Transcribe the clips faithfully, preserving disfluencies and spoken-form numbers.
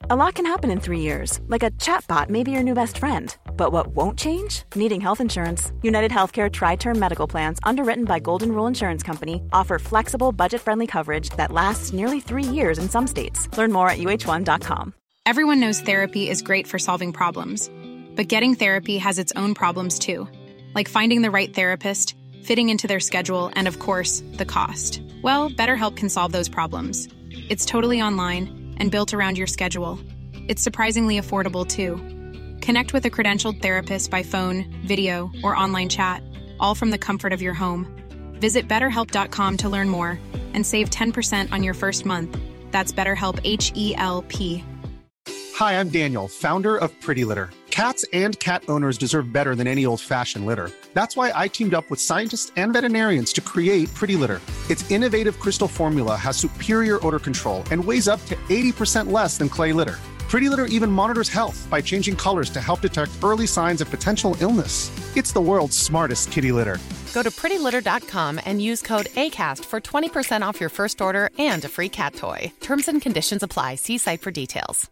A lot can happen in three years, like a chatbot may be your new best friend. But what won't change? Needing health insurance. United Healthcare Tri-Term Medical Plans, underwritten by Golden Rule Insurance Company, offer flexible, budget-friendly coverage that lasts nearly three years in some states. Learn more at U H one dot com. Everyone knows therapy is great for solving problems. But getting therapy has its own problems too. Like finding the right therapist, fitting into their schedule, and of course, the cost. Well, BetterHelp can solve those problems. It's totally online and built around your schedule. It's surprisingly affordable, too. Connect with a credentialed therapist by phone, video, or online chat, all from the comfort of your home. Visit better help dot com to learn more and save ten percent on your first month. That's BetterHelp, H E L P. Hi, I'm Daniel, founder of Pretty Litter. Cats and cat owners deserve better than any old-fashioned litter. That's why I teamed up with scientists and veterinarians to create Pretty Litter. Its innovative crystal formula has superior odor control and weighs up to eighty percent less than clay litter. Pretty Litter even monitors health by changing colors to help detect early signs of potential illness. It's the world's smartest kitty litter. Go to pretty litter dot com and use code ACAST for twenty percent off your first order and a free cat toy. Terms and conditions apply. See site for details.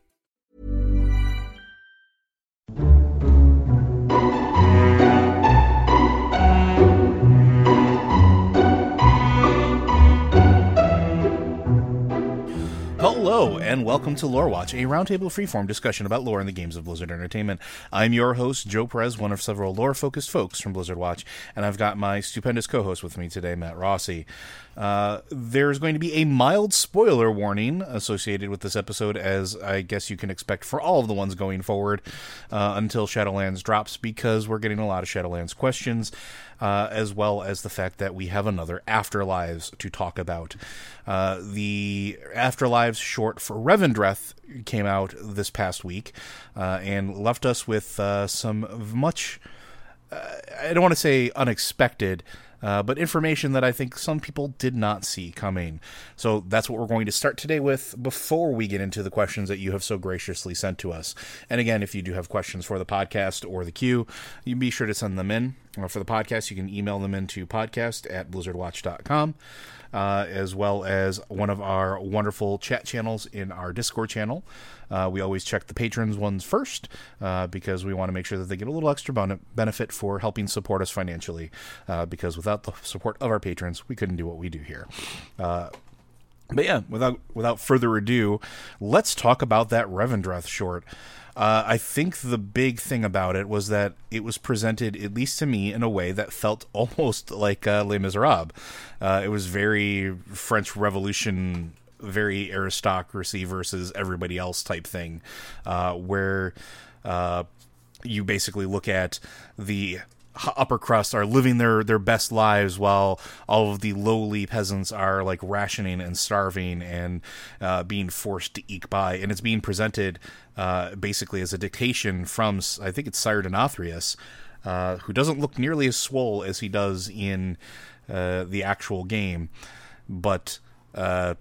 Hello, and welcome to Lore Watch, a roundtable freeform discussion about lore in the games of Blizzard Entertainment. I'm your host, Joe Perez, one of several lore-focused folks from Blizzard Watch, and I've got my stupendous co-host with me today, Matt Rossi. Uh, there's going to be a mild spoiler warning associated with this episode, as I guess you can expect for all of the ones going forward uh, until Shadowlands drops, because we're getting a lot of Shadowlands questions, uh, as well as the fact that we have another Afterlives to talk about. Uh, the Afterlives short for Revendreth came out this past week, uh, and left us with uh, some much, uh, I don't want to say unexpected, Uh, but information that I think some people did not see coming. So that's what we're going to start today with before we get into the questions that you have so graciously sent to us. And again, if you do have questions for the podcast or the queue, you be sure to send them in. Or for the podcast, you can email them into podcast at blizzard watch dot com, uh, as well as one of our wonderful chat channels in our Discord channel. Uh, we always check the patrons ones first, uh, because we want to make sure that they get a little extra bon- benefit for helping support us financially, uh, because without the support of our patrons, we couldn't do what we do here. Uh, but yeah, without without further ado, let's talk about that Revendreth short. Uh, I think the big thing about it was that it was presented, at least to me, in a way that felt almost like uh, Les Miserables. Uh, it was very French Revolution, very aristocracy versus everybody else type thing, uh, where uh, you basically look at the upper crust are living their, their best lives while all of the lowly peasants are like rationing and starving and uh, being forced to eke by. And it's being presented uh, basically as a dictation from, I think it's Sire Denathrius, uh, who doesn't look nearly as swole as he does in uh, the actual game. But uh,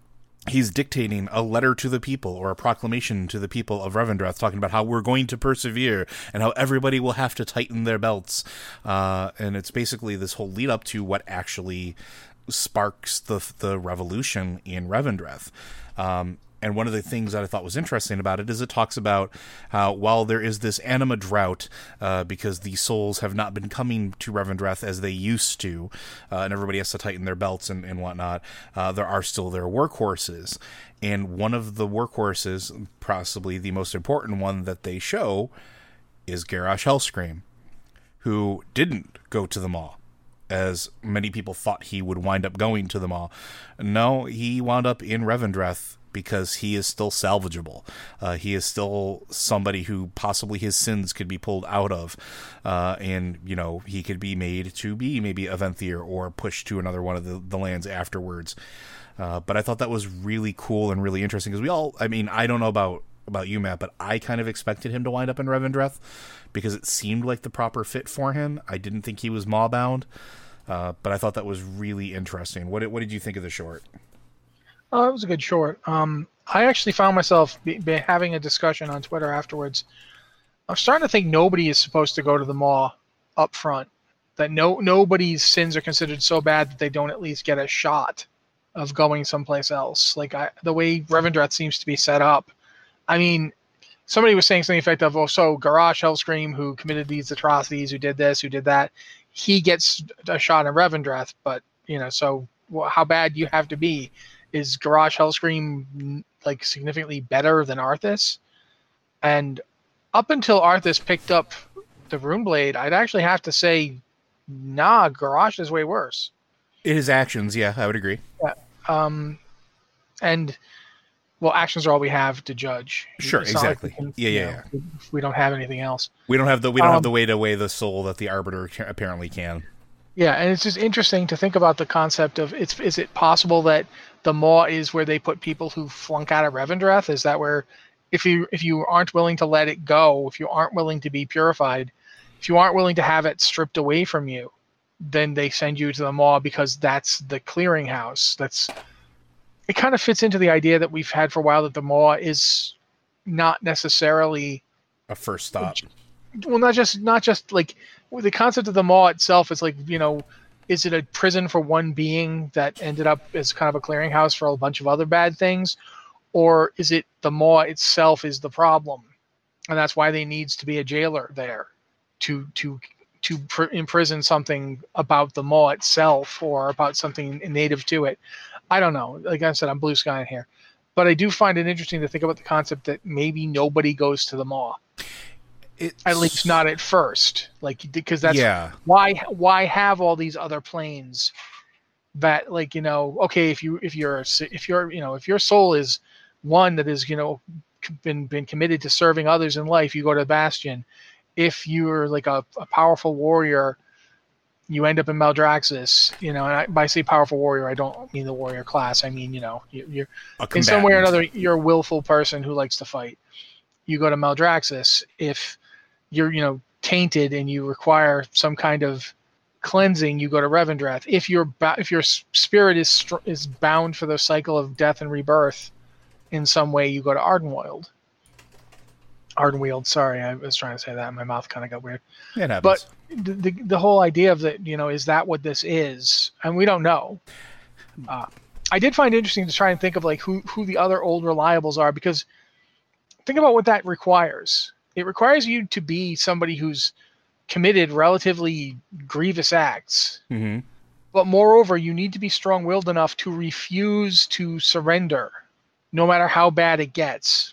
he's dictating a letter to the people, or a proclamation to the people of Revendreth, talking about how we're going to persevere and how everybody will have to tighten their belts. Uh, and it's basically this whole lead up to what actually sparks the the revolution in Revendreth. Um, And one of the things that I thought was interesting about it is it talks about how while there is this anima drought, uh, because the souls have not been coming to Revendreth as they used to, uh, and everybody has to tighten their belts and, and whatnot, uh, there are still their workhorses. And one of the workhorses, possibly the most important one that they show, is Garrosh Hellscream, who didn't go to the Maw, as many people thought he would wind up going to the Maw. No, he wound up in Revendreth, because he is still salvageable. Uh, he is still somebody who possibly his sins could be pulled out of. Uh, and, you know, he could be made to be maybe a Venthyr or pushed to another one of the, the lands afterwards. Uh, but I thought that was really cool and really interesting, because we all, I mean, I don't know about, about you, Matt, but I kind of expected him to wind up in Revendreth because it seemed like the proper fit for him. I didn't think he was Maw-bound, uh, but I thought that was really interesting. What did, what did you think of the short? Oh, it was a good short. Um, I actually found myself be, be having a discussion on Twitter afterwards. I'm starting to think nobody is supposed to go to the Maw up front. That no nobody's sins are considered so bad that they don't at least get a shot of going someplace else. Like I, the way Revendreth seems to be set up, I mean, somebody was saying something effective, oh, so Garrosh Hellscream, who committed these atrocities, who did this, who did that, he gets a shot in Revendreth, but, you know, so well, how bad do you have to be? Is Garrosh Hellscream, like, significantly better than Arthas? And up until Arthas picked up the Runeblade, I'd actually have to say, nah, Garrosh is way worse. His actions, yeah, I would agree. Yeah. Um, and... Well, actions are all we have to judge. Sure, exactly. Like can, yeah, yeah, know, yeah. We don't have anything else. We don't have the we don't um, have the way to weigh the soul that the Arbiter ca- apparently can. Yeah, and it's just interesting to think about the concept of it's. Is it possible that the Maw is where they put people who flunk out of Revendreth? Is that where, if you if you aren't willing to let it go, if you aren't willing to be purified, if you aren't willing to have it stripped away from you, then they send you to the Maw because that's the clearinghouse. That's It kind of fits into the idea that we've had for a while that the Maw is not necessarily a first stop. Well, not just not just like the concept of the Maw itself is like, you know, is it a prison for one being that ended up as kind of a clearinghouse for a bunch of other bad things, or is it the Maw itself is the problem, and that's why there needs to be a jailer there to to to pr- imprison something about the Maw itself or about something native to it. I don't know. Like I said, I'm blue skying here. But I do find it interesting to think about the concept that maybe nobody goes to the Maw. It's... At least not at first. Like, because that's yeah. why why have all these other planes that, like, you know, okay, if you if you're if you're you know, if your soul is one that is, you know, been been committed to serving others in life, you go to Bastion. If you're like a, a powerful warrior, you end up in Maldraxxus, you know, and I, by say powerful warrior, I don't mean the warrior class. I mean, you know, you, you're in some way or another, you're a willful person who likes to fight. You go to Maldraxxus. If you're, you know, tainted and you require some kind of cleansing, you go to Revendreth. If your if your spirit is is bound for the cycle of death and rebirth in some way, you go to Ardenweald. Ardenweald, sorry, I was trying to say that. My mouth kind of got weird. It happens. But the, the the whole idea of that, you know, is that what this is? And we don't know. Uh, I did find it interesting to try and think of like who, who the other old reliables are, because think about what that requires. It requires you to be somebody who's committed relatively grievous acts. Mm-hmm. But moreover, you need to be strong-willed enough to refuse to surrender, no matter how bad it gets.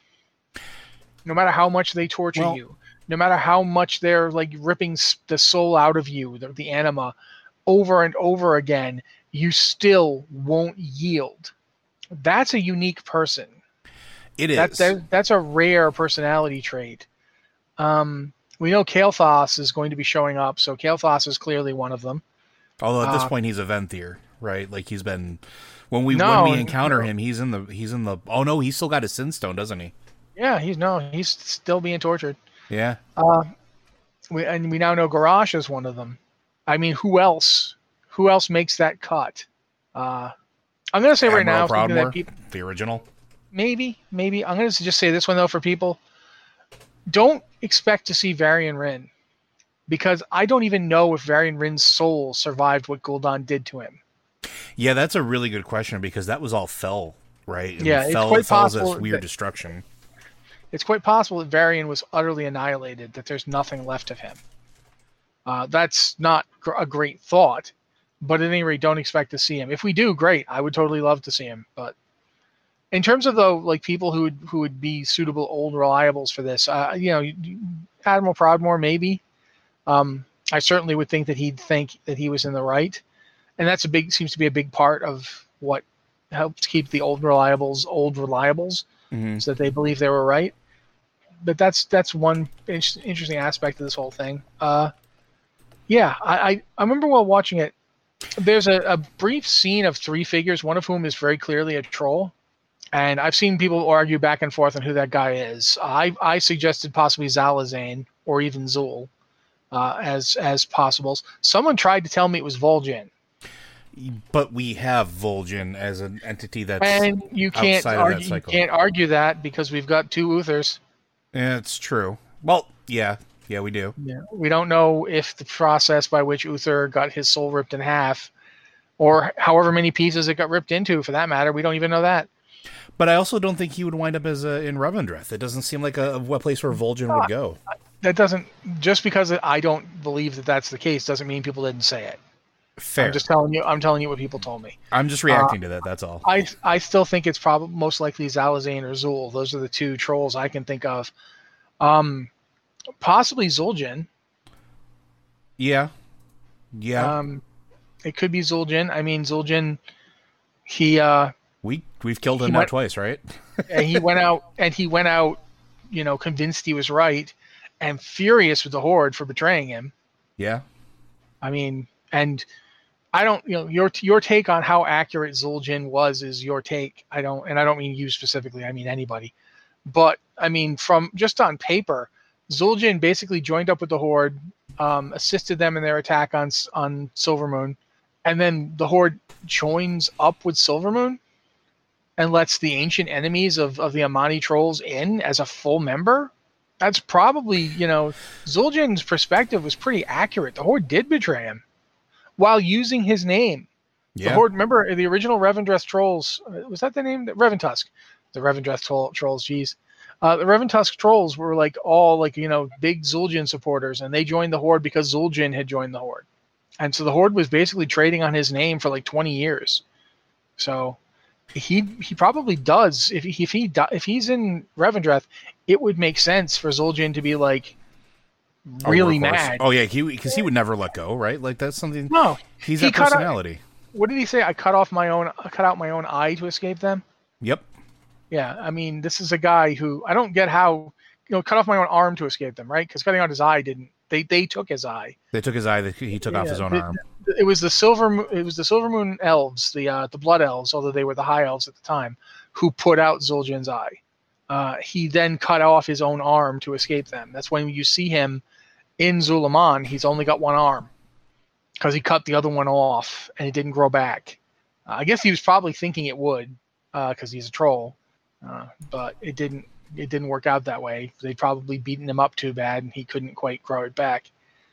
No matter how much they torture well, you, no matter how much they're like ripping the soul out of you, the, the anima, over and over again, you still won't yield. That's a unique person. It is. That, that, that's a rare personality trait. Um, we know Kael'thas is going to be showing up, so Kael'thas is clearly one of them. Although at this uh, point he's a Venthyr, right? Like he's been when we no, when we encounter no. him, he's in the he's in the. Oh no, he's still got his Sin Stone, doesn't he? Yeah, he's no, he's still being tortured. Yeah. Uh, we and we now know Garrosh is one of them. I mean, who else? Who else makes that cut? Uh, I'm gonna say Admiral right now, Proudmoore, that people, the original. Maybe, maybe I'm gonna just say this one though for people. Don't expect to see Varian Wrynn, because I don't even know if Varian Wrynn's soul survived what Gul'dan did to him. Yeah, that's a really good question, because that was all Fel, right? And yeah, Fel, it's quite possible this weird that, destruction. It's quite possible that Varian was utterly annihilated, that there's nothing left of him. Uh, that's not gr- a great thought, but at any rate, don't expect to see him. If we do, great. I would totally love to see him. But in terms of though, like people who would who would be suitable old reliables for this, uh, you know, Admiral Proudmoore maybe. Um, I certainly would think that he'd think that he was in the right, and that's a big seems to be a big part of what helps keep the old reliables old reliables, mm-hmm. so that they believe they were right. But that's that's one interesting aspect of this whole thing. Uh, yeah, I, I, I remember while watching it, there's a, a brief scene of three figures, one of whom is very clearly a troll. And I've seen people argue back and forth on who that guy is. I, I suggested possibly Zalazane or even Zul uh, as as possibles. Someone tried to tell me it was Vol'jin. But we have Vol'jin as an entity that's and you can't outside argue, of that cycle. You can't argue that because we've got two Uthers. Yeah, it's true. Well, yeah, yeah, we do. Yeah, we don't know if the process by which Uther got his soul ripped in half, or however many pieces it got ripped into, for that matter, we don't even know that. But I also don't think he would wind up as a, in Revendreth. It doesn't seem like a, a place where Vol'jin would go. That doesn't, just because I don't believe that that's the case doesn't mean people didn't say it. Fair. I'm just telling you. I'm telling you what people told me. I'm just reacting uh, to that. That's all. I I still think it's probably most likely Zalazane or Zul. Those are the two trolls I can think of. Um, possibly Zul'jin. Yeah. Yeah. Um, it could be Zul'jin. I mean, Zul'jin. He uh. We we've killed him now went, twice, right? and he went out and he went out, you know, convinced he was right, and furious with the Horde for betraying him. Yeah. I mean, and. I don't, you know, your your take on how accurate Zul'jin was is your take. I don't, and I don't mean you specifically. I mean anybody. But I mean, from just on paper, Zul'jin basically joined up with the Horde, um, assisted them in their attack on on Silvermoon, and then the Horde joins up with Silvermoon, and lets the ancient enemies of of the Amani trolls in as a full member. That's probably, you know, Zul'jin's perspective was pretty accurate. The Horde did betray him. While using his name. Yeah. The Horde, remember the original Revendreth trolls, was that the name? Reventusk. The Revendreth troll, trolls, geez. Uh, the Reventusk trolls were like all like, you know, big Zul'jin supporters, and they joined the Horde because Zul'jin had joined the Horde. And so the Horde was basically trading on his name for like twenty years. So he he probably does. If, if, he, if he's in Revendreth, it would make sense for Zul'jin to be like, really mad. Oh yeah, he because he would never let go, right? Like that's something. No, he's he that personality. Out, what did he say? I cut off my own. I cut out my own eye to escape them. Yep. Yeah, I mean, this is a guy who I don't get how, you know, cut off my own arm to escape them, right? Because cutting out his eye didn't. They they took his eye. They took his eye. He took yeah, off his own the, arm. It was the silver. It was the Silvermoon elves, the uh, the blood elves, although they were the high elves at the time, who put out Zul'jin's eye. Uh, he then cut off his own arm to escape them. That's when you see him. In Zul'Aman, he's only got one arm because he cut the other one off and it didn't grow back. Uh, I guess he was probably thinking it would because uh, he's a troll, uh, but it didn't. It didn't work out that way. They'd probably beaten him up too bad and he couldn't quite grow it back.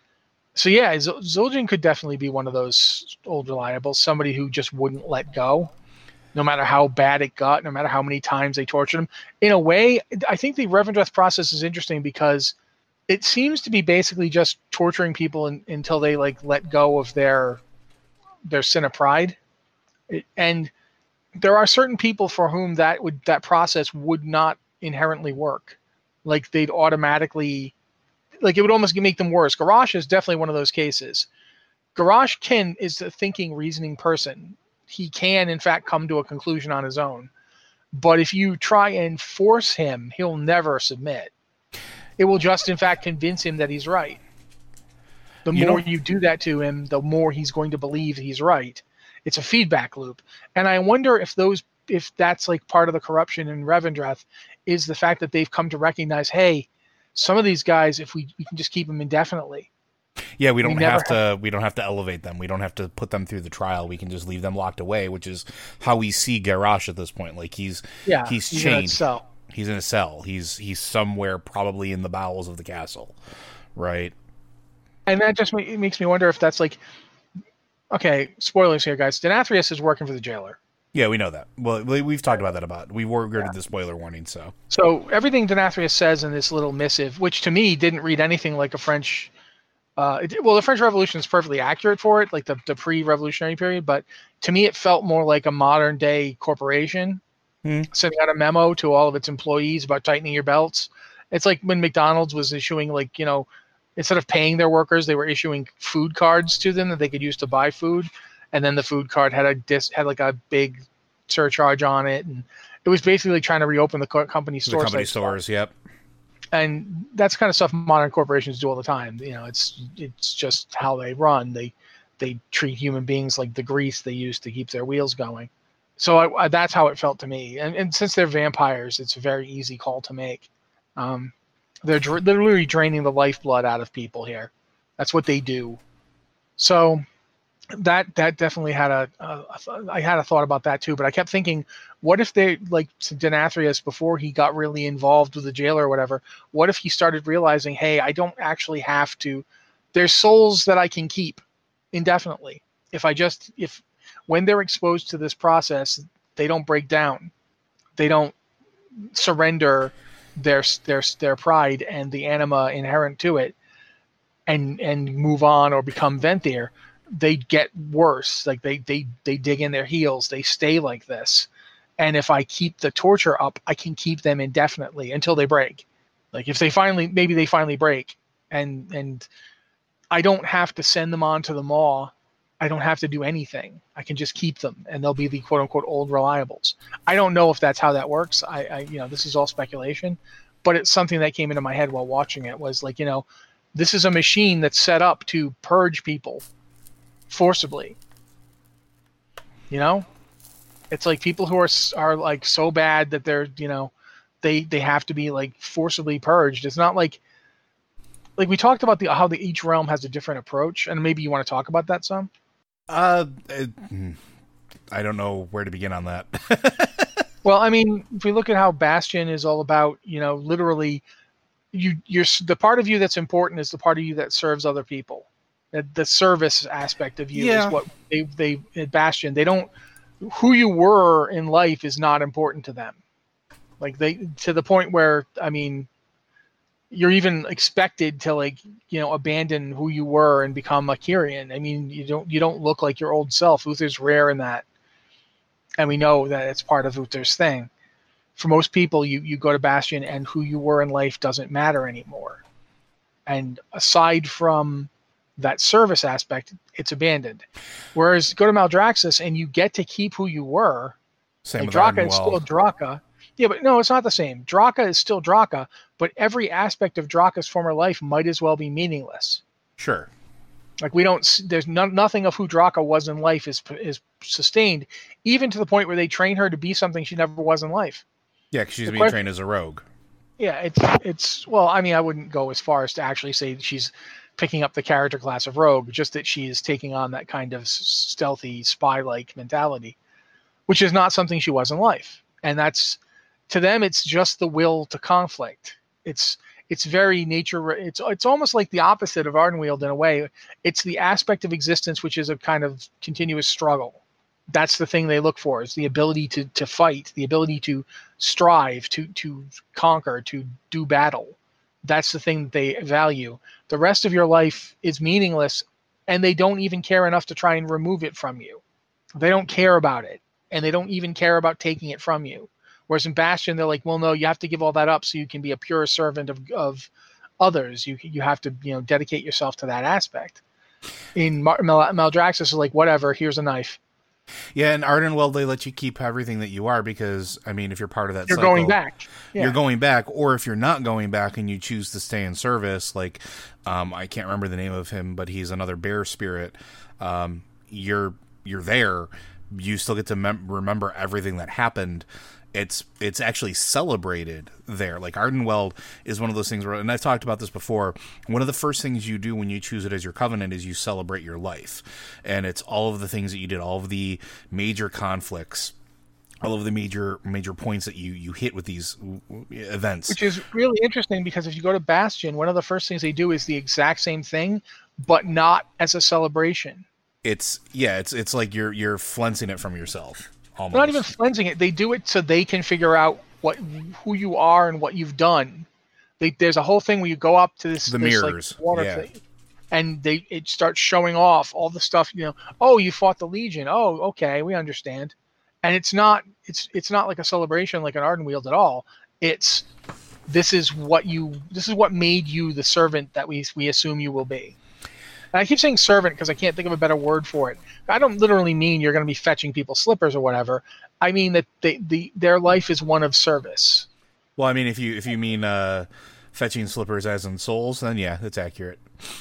So yeah, Z- Zul'jin could definitely be one of those old reliables, somebody who just wouldn't let go, no matter how bad it got, no matter how many times they tortured him. In a way, I think the Revendreth process is interesting because it seems to be basically just torturing people in, until they like let go of their their sin of pride. It, and there are certain people for whom that would that process would not inherently work. Like they'd automatically, like it would almost make them worse. Garrosh is definitely one of those cases. Garrosh can is a thinking, reasoning person. He can, in fact, come to a conclusion on his own. But if you try and force him, he'll never submit. It will just, in fact, convince him that he's right. The you more you do that to him, the more he's going to believe he's right. It's a feedback loop. And I wonder if those, if that's like part of the corruption in Revendreth, is the fact that they've come to recognize, hey, some of these guys, if we, we can just keep them indefinitely. Yeah, we don't we have to. Have... We don't have to elevate them. We don't have to put them through the trial. We can just leave them locked away, which is how we see Garrosh at this point. Like he's yeah, he's, he's chained. In he's in a cell. He's he's somewhere probably in the bowels of the castle, right? And that just it makes me wonder if that's like, okay, spoilers here, guys. Denathrius is working for the jailer. Yeah, we know that. Well, we've talked about that about. We worded yeah. the spoiler warning, so. So everything Denathrius says in this little missive, which to me didn't read anything like a French. Uh, it, well, the French Revolution is perfectly accurate for it, like the, the pre-revolutionary period. But to me, it felt more like a modern day corporation hmm. sending out a memo to all of its employees about tightening your belts. It's like when McDonald's was issuing, like, you know, instead of paying their workers, they were issuing food cards to them that they could use to buy food. And then the food card had a dis, had like a big surcharge on it. And it was basically trying to reopen the co- company stores. The company stores, stuff. Yep. And that's kind of stuff modern corporations do all the time. You know, it's it's just how they run. They they treat human beings like the grease they use to keep their wheels going. So I, I, that's how it felt to me. And, and since they're vampires, it's a very easy call to make. Um, they're dr- literally draining the lifeblood out of people here. That's what they do. So that that definitely had a, a, a I had a thought about that too. But I kept thinking, what if they, like Denathrius, before he got really involved with the jailer or whatever, what if he started realizing, hey, I don't actually have to, there's souls that I can keep indefinitely. If I just, if when they're exposed to this process, they don't break down. they don't surrender their their their pride and the anima inherent to it, and and move on or become Venthyr. They get worse. Like they they they dig in their heels. They stay like this. And if I keep the torture up, I can keep them indefinitely until they break. Like if they finally, maybe they finally break, and and I don't have to send them on to the maw. I don't have to do anything. I can just keep them, and they'll be the quote unquote old reliables. I don't know if that's how that works. I, I you know, this is all speculation, but it's something that came into my head while watching it. Was like, you know, this is a machine that's set up to purge people forcibly. You know, it's like people who are are like so bad that they're, you know, they they have to be like forcibly purged. It's not like like we talked about the how the each realm has a different approach, and maybe you want to talk about that some. Uh, it, I don't know where to begin on that. Well, I mean, if we look at how Bastion is all about, you know, literally, you you're the part of you that's important is the part of you that serves other people. The, the service aspect of you yeah. is what they they at Bastion. They don't who you were in life is not important to them. Like they to the point where, I mean, you're even expected to, like, you know, abandon who you were and become a Kyrian. I mean, you don't you don't look like your old self. Uther's rare in that, and we know that it's part of Uther's thing. For most people, you you go to Bastion and who you were in life doesn't matter anymore. And aside from that service aspect, it's abandoned. Whereas go to Maldraxxus and you get to keep who you were. Same like with Draka is Ardenweld. still Draka. Yeah, but no, it's not the same. Draka is still Draka, but every aspect of Draka's former life might as well be meaningless. Sure. Like we don't, there's no, nothing of who Draka was in life is is sustained, even to the point where they train her to be something she never was in life. Yeah, because she's The being question- trained as a rogue. Yeah, it's it's well, I mean, I wouldn't go as far as to actually say that she's picking up the character class of rogue, just that she is taking on that kind of s- stealthy spy-like mentality, which is not something she was in life. And that's, to them, it's just the will to conflict. It's it's very nature. It's it's almost like the opposite of Ardenweald in a way. It's the aspect of existence which is a kind of continuous struggle. That's the thing they look for, is the ability to to fight, the ability to strive, to to conquer, to do battle. That's the thing that they value. The rest of your life is meaningless, and they don't even care enough to try and remove it from you. They don't care about it, and they don't even care about taking it from you. Whereas in Bastion, they're like, well, no, you have to give all that up so you can be a pure servant of of others. You you have to, you know, dedicate yourself to that aspect. In Mal- Mal- Maldraxxus is like, whatever, here's a knife. Yeah, and Ardenweld, they let you keep everything that you are because, I mean, if you're part of that You're cycle, going back. Yeah. you're going back. Or if you're not going back and you choose to stay in service, like, um, I can't remember the name of him, but he's another bear spirit. Um, you're you're there. You still get to mem- remember everything that happened. It's it's actually celebrated there. Like Ardenweld is one of those things where, and I've talked about this before, one of the first things you do when you choose it as your covenant is you celebrate your life. And it's all of the things that you did, all of the major conflicts, all of the major major points that you, you hit with these events. Which is really interesting because if you go to Bastion, one of the first things they do is the exact same thing, but not as a celebration. It's, yeah, it's it's like you're you're flensing it from yourself. Almost. They're not even cleansing it. They do it so they can figure out what who you are and what you've done. They, there's a whole thing where you go up to this, The this mirrors, like, water yeah. thing, and they it starts showing off all the stuff. You know, oh, you fought the Legion. Oh, okay, we understand. And it's not it's it's not like a celebration like an Ardenweald at all. It's this is what you this is what made you the servant that we we assume you will be. And I keep saying servant because I can't think of a better word for it. I don't literally mean you're going to be fetching people slippers or whatever. I mean that they, the their life is one of service. Well, I mean, if you if you mean uh, fetching slippers as in souls, then yeah, that's accurate.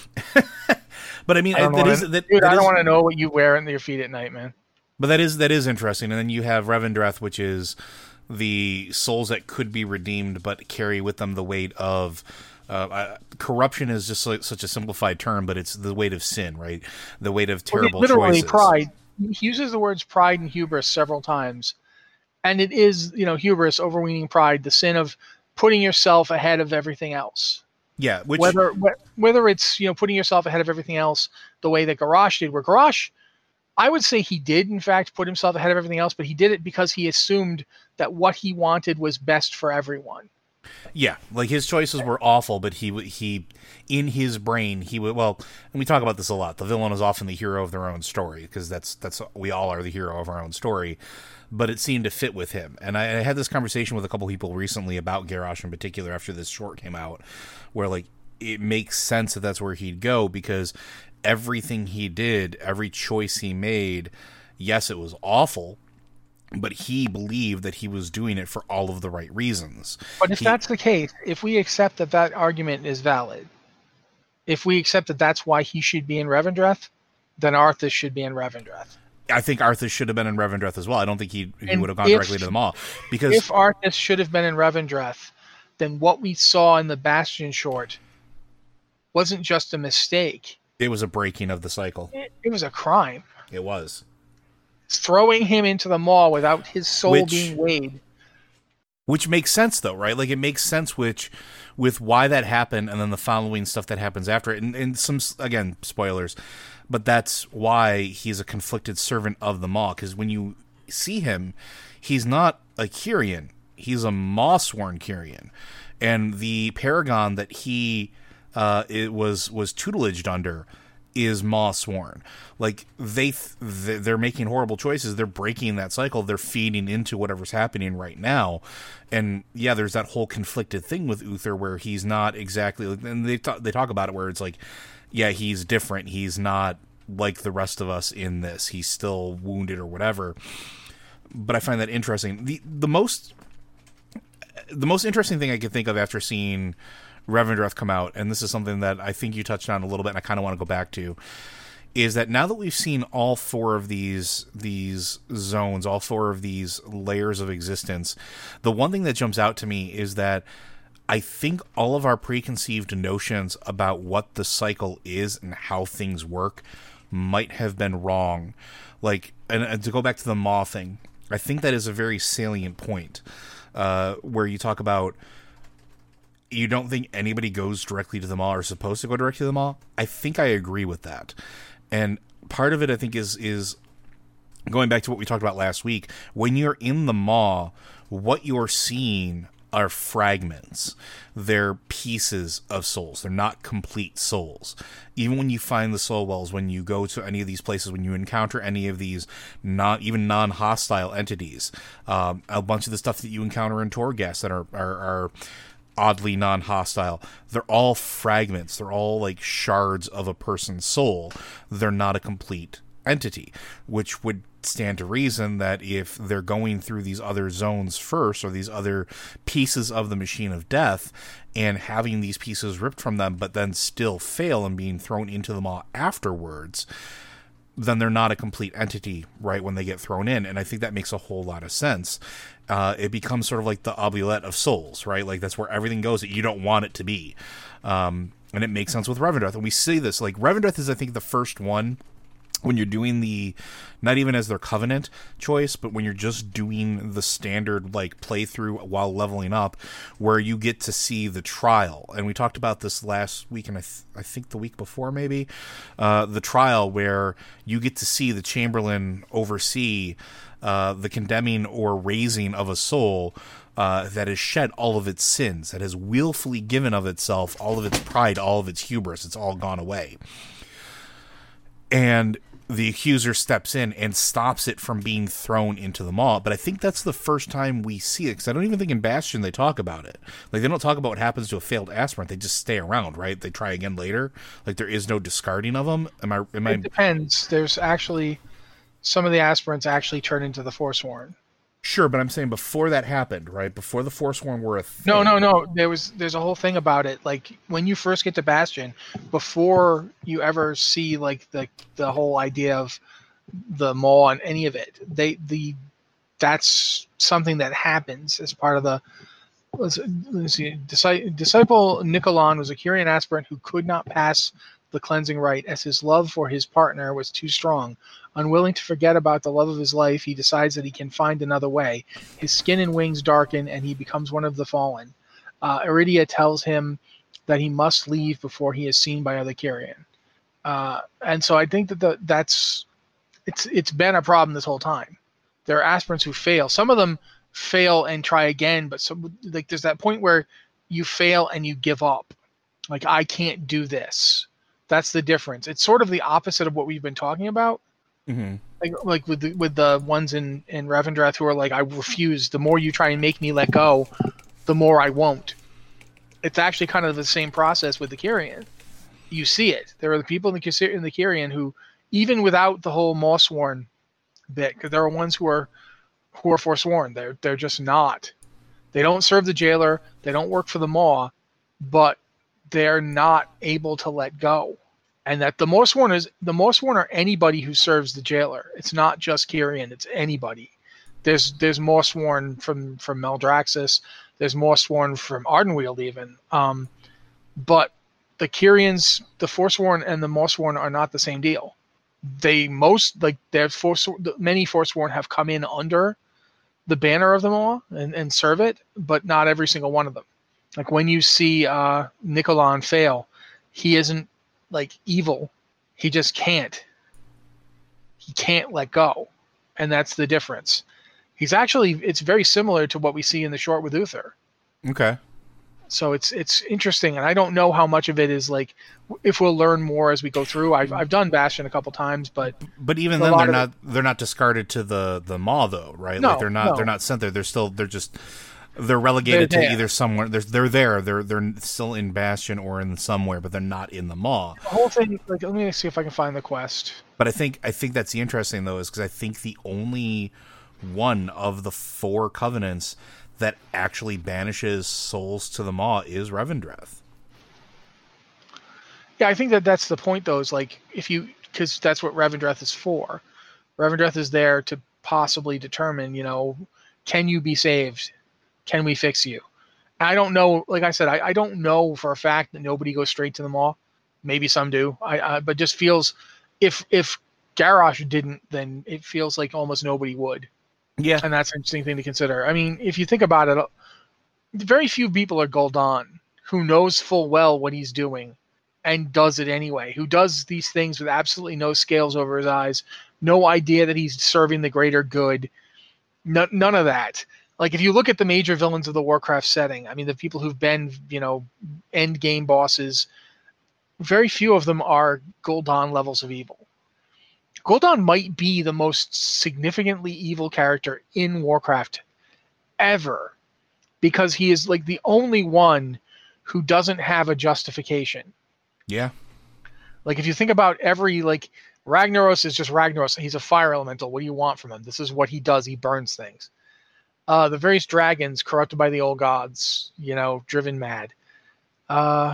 But I mean, I don't that wanna, is that, dude, that I don't is- want to know what you wear under your feet at night, man. But that is that is interesting. And then you have Revendreth, which is the souls that could be redeemed but carry with them the weight of uh, uh, corruption is just like such a simplified term, but it's the weight of sin, right? The weight of Well, terrible literally choices. pride. He uses the words pride and hubris several times, and it is, you know, hubris, overweening pride, the sin of putting yourself ahead of everything else. Yeah, which Whether wh- whether it's, you know, putting yourself ahead of everything else the way that Garrosh did, where Garrosh, I would say he did, in fact, put himself ahead of everything else, but he did it because he assumed that what he wanted was best for everyone. Yeah, like his choices were awful, but he he in his brain he would well, and we talk about this a lot. The villain is often the hero of their own story because that's that's we all are the hero of our own story. But it seemed to fit with him, and I, I had this conversation with a couple people recently about Garrosh in particular after this short came out, where like it makes sense that that's where he'd go because everything he did, every choice he made, yes, it was awful. But he believed that he was doing it for all of the right reasons. But if he, that's the case, if we accept that that argument is valid, if we accept that that's why he should be in Revendreth, then Arthas should be in Revendreth. I think Arthas should have been in Revendreth as well. I don't think he, he would have gone if, directly to the Maw. Because if Arthas should have been in Revendreth, then what we saw in the Bastion short wasn't just a mistake. It was a breaking of the cycle. It, it was a crime. It was. Throwing him into the Maw without his soul Which, being weighed. Which makes sense, though, right? Like, it makes sense which, with why that happened and then the following stuff that happens after it. And, and some, again, spoilers, but that's why he's a conflicted servant of the Maw. Because when you see him, he's not a Kyrian. He's a Maw-sworn Kyrian. And the Paragon that he uh, it was, was tutelaged under is Maw-sworn. Like, they th- they're making horrible choices. They're breaking that cycle. They're feeding into whatever's happening right now. And yeah, there's that whole conflicted thing with Uther where he's not exactly, and they talk, they talk about it where it's like, yeah, he's different. He's not like the rest of us in this. He's still wounded or whatever. But I find that interesting. The the most the most interesting thing I could think of after seeing Revendreth come out, and this is something that I think you touched on a little bit and I kind of want to go back to, is that now that we've seen all four of these these zones, all four of these layers of existence, the one thing that jumps out to me is that I think all of our preconceived notions about what the cycle is and how things work might have been wrong. Like, and, and to go back to the Maw thing, I think that is a very salient point, uh, where you talk about you don't think anybody goes directly to the Maw or is supposed to go directly to the Maw. I think I agree with that. And part of it, I think, is is going back to what we talked about last week. When you're in the Maw, what you're seeing are fragments. They're pieces of souls. They're not complete souls. Even when you find the soul wells, when you go to any of these places, when you encounter any of these non, even non-hostile entities, um, a bunch of the stuff that you encounter in Torghast that are, are, are oddly non-hostile, they're all fragments. They're all like shards of a person's soul. They're not a complete entity, which would stand to reason that if they're going through these other zones first, or these other pieces of the machine of death, and having these pieces ripped from them but then still fail and being thrown into the Maw afterwards, then they're not a complete entity right when they get thrown in. And I think that makes a whole lot of sense. Uh, it becomes sort of like the oubliette of souls, right? Like that's where everything goes that you don't want it to be. Um, and it makes sense with Revendreth. And we see this, like Revendreth is, I think, the first one when you're doing the, not even as their Covenant choice, but when you're just doing the standard like playthrough while leveling up, where you get to see the trial. And we talked about this last week, and I, th- I think the week before maybe, uh, the trial where you get to see the Chamberlain oversee uh, the condemning or raising of a soul uh, that has shed all of its sins, that has willfully given of itself all of its pride, all of its hubris. It's all gone away. And the accuser steps in and stops it from being thrown into the Maw. But I think that's the first time we see it, because I don't even think in Bastion they talk about it. Like, they don't talk about what happens to a failed aspirant. They just stay around, right? They try again later. Like, there is no discarding of them. Am I? Am I? It depends. There's actually, some of the aspirants actually turn into the Forsworn. Sure, but I'm saying before that happened, right? Before the Forsworn were a thing. No, no, no. There was, there's a whole thing about it. Like, when you first get to Bastion, before you ever see like the the whole idea of the Maw and any of it, they the that's something that happens as part of the. Let's, let's see. Disciple Nicolon was a Kyrian aspirant who could not pass the cleansing rite, as his love for his partner was too strong. Unwilling to forget about the love of his life, he decides that he can find another way. His skin and wings darken, and he becomes one of the fallen. Uh, Iridia tells him that he must leave before he is seen by other Kyrian. Uh, and so I think that the, that's it's it's been a problem this whole time. There are aspirants who fail. Some of them fail and try again, but some, like there's that point where you fail and you give up. Like, I can't do this. That's the difference. It's sort of the opposite of what we've been talking about. Mm-hmm. Like, like with the, with the ones in, in Revendreth who are like, I refuse. The more you try and make me let go, the more I won't. It's actually kind of the same process with the Kyrian. You see it. There are the people in the, in the Kyrian who, even without the whole Mawsworn bit, because there are ones who are who are forsworn. They're they're just not. They don't serve the jailer. They don't work for the Maw, but they're not able to let go. And that the Mawsworn is the Mawsworn are anybody who serves the jailer. It's not just Kyrian. It's anybody. There's there's Mawsworn from from Maldraxxus. There's Mawsworn from Ardenweald even. Um, but the Kyrians, the Forsworn, and the Mawsworn are not the same deal. They most like their force. Many Forsworn have come in under the banner of them all and, and serve it, but not every single one of them. Like when you see uh, Nicolon fail, he isn't like evil. He just can't. He can't let go, and that's the difference. He's actually it's very similar to what we see in the short with Uther. Okay. So it's it's interesting, and I don't know how much of it is like if we'll learn more as we go through. I've I've done Bastion a couple times, but but even then they're not it, they're not discarded to the the Maw though, right? No, like they're not no. they're not sent there. They're still they're just they're relegated they're to either somewhere. They're they're there. They're they're still in Bastion or in somewhere, but they're not in the Maw. The whole thing. Like, let me see if I can find the quest. But I think I think that's the interesting though, is because I think the only one of the four covenants that actually banishes souls to the Maw is Revendreth. Yeah, I think that that's the point, though, is like, if you, because that's what Revendreth is for. Revendreth is there to possibly determine, you know, can you be saved? Can we fix you? I don't know, like I said, I, I don't know for a fact that nobody goes straight to the Maw. Maybe some do, I, I but just feels, if if Garrosh didn't, then it feels like almost nobody would. Yeah. And that's an interesting thing to consider. I mean, if you think about it, very few people are Gul'dan who knows full well what he's doing and does it anyway, who does these things with absolutely no scales over his eyes, no idea that he's serving the greater good, no, none of that. Like, if you look at the major villains of the Warcraft setting, I mean, the people who've been, you know, end game bosses, very few of them are Gul'dan levels of evil. Gul'dan might be the most significantly evil character in Warcraft ever, because he is like the only one who doesn't have a justification. Yeah. Like, if you think about every, like, Ragnaros is just Ragnaros. He's a fire elemental. What do you want from him? This is what he does. He burns things. Uh, the various dragons corrupted by the old gods, you know, driven mad. Uh,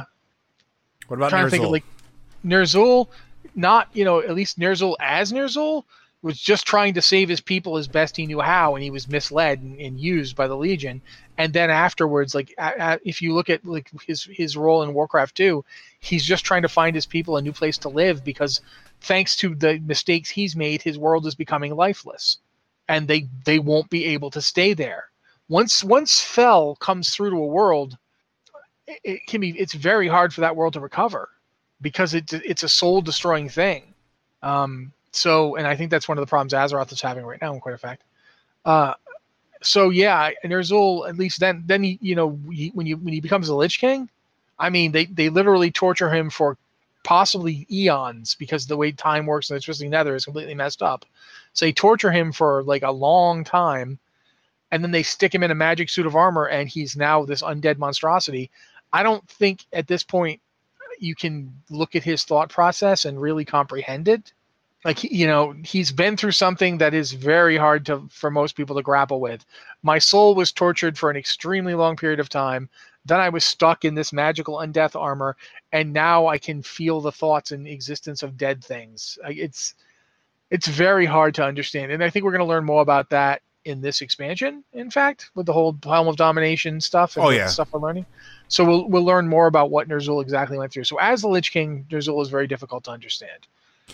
what about trying Ner'zhul? To think of, like, Ner'zhul, not, you know, at least Ner'zhul as Ner'zhul was just trying to save his people as best he knew how, and he was misled and, and used by the Legion. And then afterwards, like, a, a, if you look at like his his role in Warcraft two, he's just trying to find his people a new place to live, because thanks to the mistakes he's made, his world is becoming lifeless, and they they won't be able to stay there. Once once Fel comes through to a world, it, it can be it's very hard for that world to recover, because it, it's a soul-destroying thing. Um, so, and I think that's one of the problems Azeroth is having right now, in quite a fact. Uh, so, yeah, and Ner'zhul, at least then, then he, you know, he, when you when he becomes a Lich King, I mean, they, they literally torture him for possibly eons, because the way time works in the Twisting Nether is completely messed up. So they torture him for, like, a long time, and then they stick him in a magic suit of armor, and he's now this undead monstrosity. I don't think, at this point, you can look at his thought process and really comprehend it. Like, you know, he's been through something that is very hard to for most people to grapple with. My soul was tortured for an extremely long period of time. Then I was stuck in this magical undeath armor, and now I can feel the thoughts and existence of dead things. It's it's very hard to understand, and I think we're going to learn more about that in this expansion, in fact, with the whole Helm of Domination stuff and oh, the yeah. stuff we're learning. So we'll we'll learn more about what Ner'zhul exactly went through. So as the Lich King, Ner'zhul is very difficult to understand.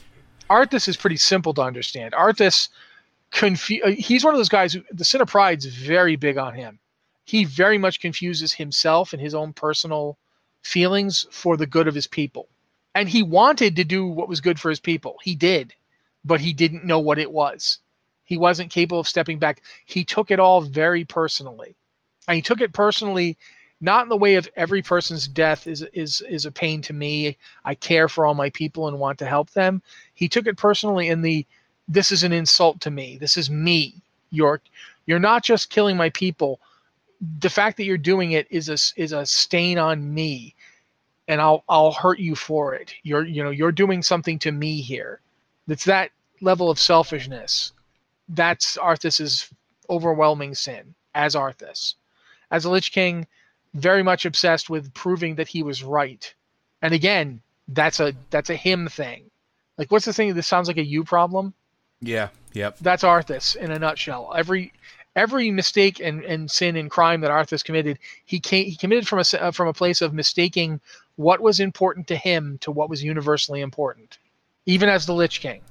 Arthas is pretty simple to understand. Arthas, confu- he's one of those guys who, the Sin of Pride's very big on him. He very much confuses himself and his own personal feelings for the good of his people. And he wanted to do what was good for his people. He did. but he didn't know what it was. He wasn't capable of stepping back. He took it all very personally. And he took it personally, not in the way of every person's death is is is a pain to me. I care for all my people and want to help them. He took it personally in the, this is an insult to me. This is me. You're you're not just killing my people. The fact that you're doing it is a is a stain on me, and I'll I'll hurt you for it. You're you know you're doing something to me here. It's that level of selfishness. That's Arthas's overwhelming sin as Arthas. As a Lich King, very much obsessed with proving that he was right. And again, that's a that's a him thing. Like, what's the thing? This sounds like a you problem. Yeah. Yep. That's Arthas in a nutshell. Every every mistake and, and sin and crime that Arthas committed, he came, he committed from a from a place of mistaking what was important to him to what was universally important, even as the Lich King.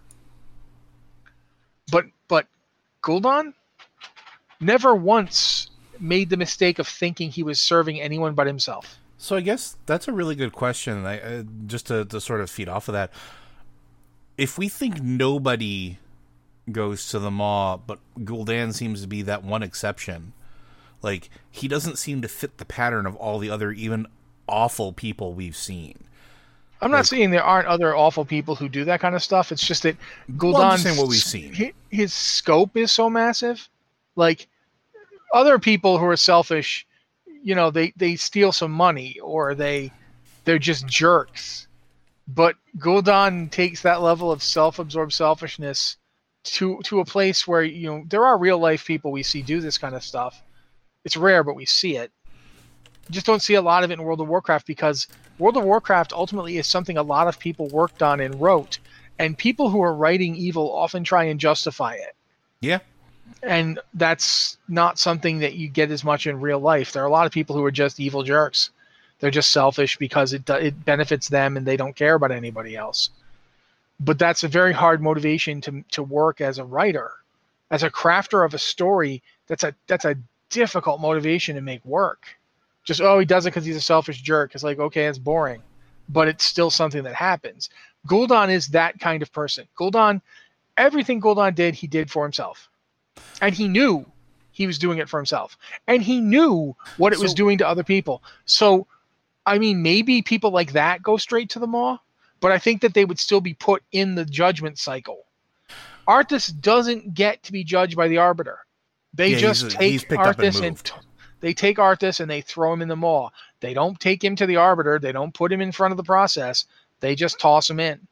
But but Gul'dan never once made the mistake of thinking he was serving anyone but himself. So I guess that's a really good question. I, uh, just to, to sort of feed off of that, if we think nobody goes to the Maw, but Gul'dan seems to be that one exception, like, he doesn't seem to fit the pattern of all the other even awful people we've seen. I'm not like, saying there aren't other awful people who do that kind of stuff. It's just that Gul'dan's well, I'm just saying what we've seen. His, his scope is so massive. Like, other people who are selfish, you know, they, they steal some money or they they're just jerks. But Gul'dan takes that level of self-absorbed selfishness to to a place where, you know, there are real life people we see do this kind of stuff. It's rare, but we see it. You just don't see a lot of it in World of Warcraft because World of Warcraft ultimately is something a lot of people worked on and wrote, and people who are writing evil often try and justify it. Yeah. And that's not something that you get as much in real life. There are a lot of people who are just evil jerks. They're just selfish because it it benefits them and they don't care about anybody else. But that's a very hard motivation to to work as a writer. As a crafter of a story, that's a that's a difficult motivation to make work. Just, oh, he does it because he's a selfish jerk. It's like, okay, it's boring. But it's still something that happens. Gul'dan is that kind of person. Gul'dan, everything Gul'dan did, he did for himself. And he knew he was doing it for himself. And he knew what it so, was doing to other people. So, I mean, maybe people like that go straight to the Maw, but I think that they would still be put in the judgment cycle. Arthas doesn't get to be judged by the Arbiter. They yeah, just he's, take he's Arthas and, and t- they take Arthas and they throw him in the Maw. They don't take him to the Arbiter. They don't put him in front of the process. They just toss him in.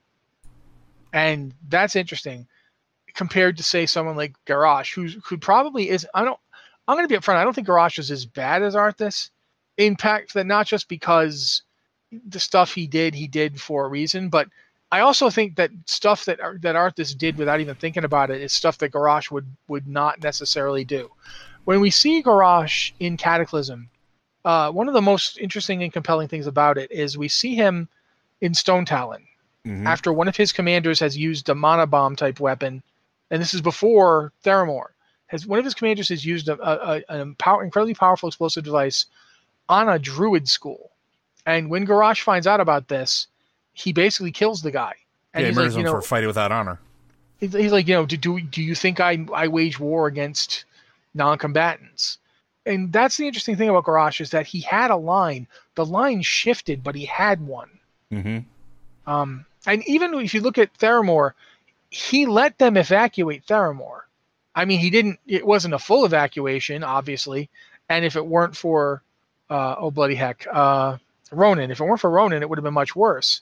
And that's interesting. Compared to, say, someone like Garrosh, who's who probably is, I don't, I'm going to be upfront. I don't think Garrosh is as bad as Arthas. In fact, that not just because the stuff he did, he did for a reason, but I also think that stuff that that Arthas did without even thinking about it is stuff that Garrosh would would not necessarily do. When we see Garrosh in Cataclysm, uh, one of the most interesting and compelling things about it is we see him in Stone Talon mm-hmm. after one of his commanders has used a mana bomb type weapon. And this is before Theramore. Has one of his commanders has used a, a, an power, incredibly powerful explosive device on a druid school. And when Garrosh finds out about this, he basically kills the guy. And yeah, he's he murders like, you him know, for fighting without honor. He's, he's like, you know, do, do do you think I I wage war against non-combatants? And that's the interesting thing about Garrosh is that he had a line. The line shifted, but he had one. Mm-hmm. Um, and even if you look at Theramore, he let them evacuate Theramore. I mean, he didn't, it wasn't a full evacuation, obviously. And if it weren't for, uh, oh, bloody heck, uh, Ronan, if it weren't for Ronan, it would have been much worse.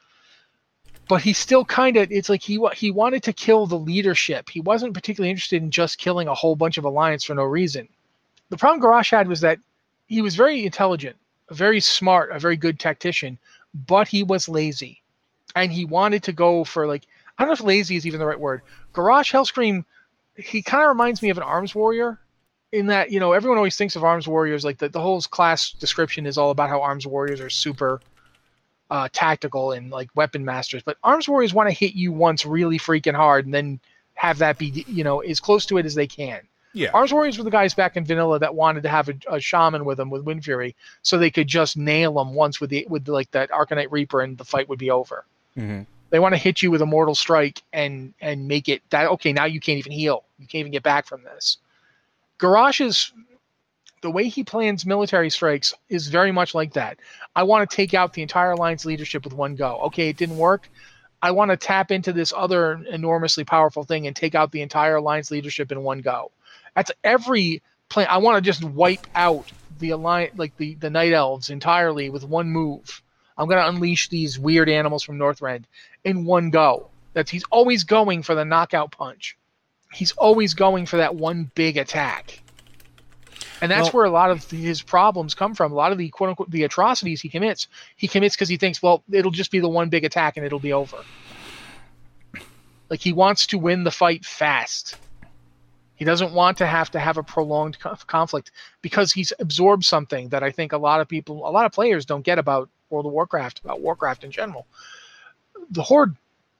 But he still kind of, it's like he he wanted to kill the leadership. He wasn't particularly interested in just killing a whole bunch of Alliance for no reason. The problem Garrosh had was that he was very intelligent, very smart, a very good tactician, but he was lazy. And he wanted to go for, like, I don't know if lazy is even the right word. Garrosh Hellscream, he kind of reminds me of an arms warrior in that, you know, everyone always thinks of arms warriors, like the, the whole class description is all about how arms warriors are super uh, tactical and like weapon masters. But arms warriors want to hit you once really freaking hard and then have that be, you know, as close to it as they can. Yeah. Arms warriors were the guys back in vanilla that wanted to have a, a shaman with them with Wind Fury so they could just nail them once with the with the, like that Arcanite Reaper and the fight would be over. Mm-hmm. They want to hit you with a mortal strike and and make it that okay. Now you can't even heal. You can't even get back from this. Garrosh's the way he plans military strikes is very much like that. I want to take out the entire alliance leadership with one go. Okay, it didn't work. I want to tap into this other enormously powerful thing and take out the entire alliance leadership in one go. That's every plan. I want to just wipe out the alliance, like the, the Night Elves entirely with one move. I'm going to unleash these weird animals from Northrend in one go. That's he's always going for the knockout punch. He's always going for that one big attack. And that's well, where a lot of his problems come from. A lot of the quote unquote the atrocities he commits, he commits because he thinks, well, it'll just be the one big attack and it'll be over. Like he wants to win the fight fast. He doesn't want to have to have a prolonged conflict because he's absorbed something that I think a lot of people, a lot of players don't get about World of Warcraft, about Warcraft in general. The Horde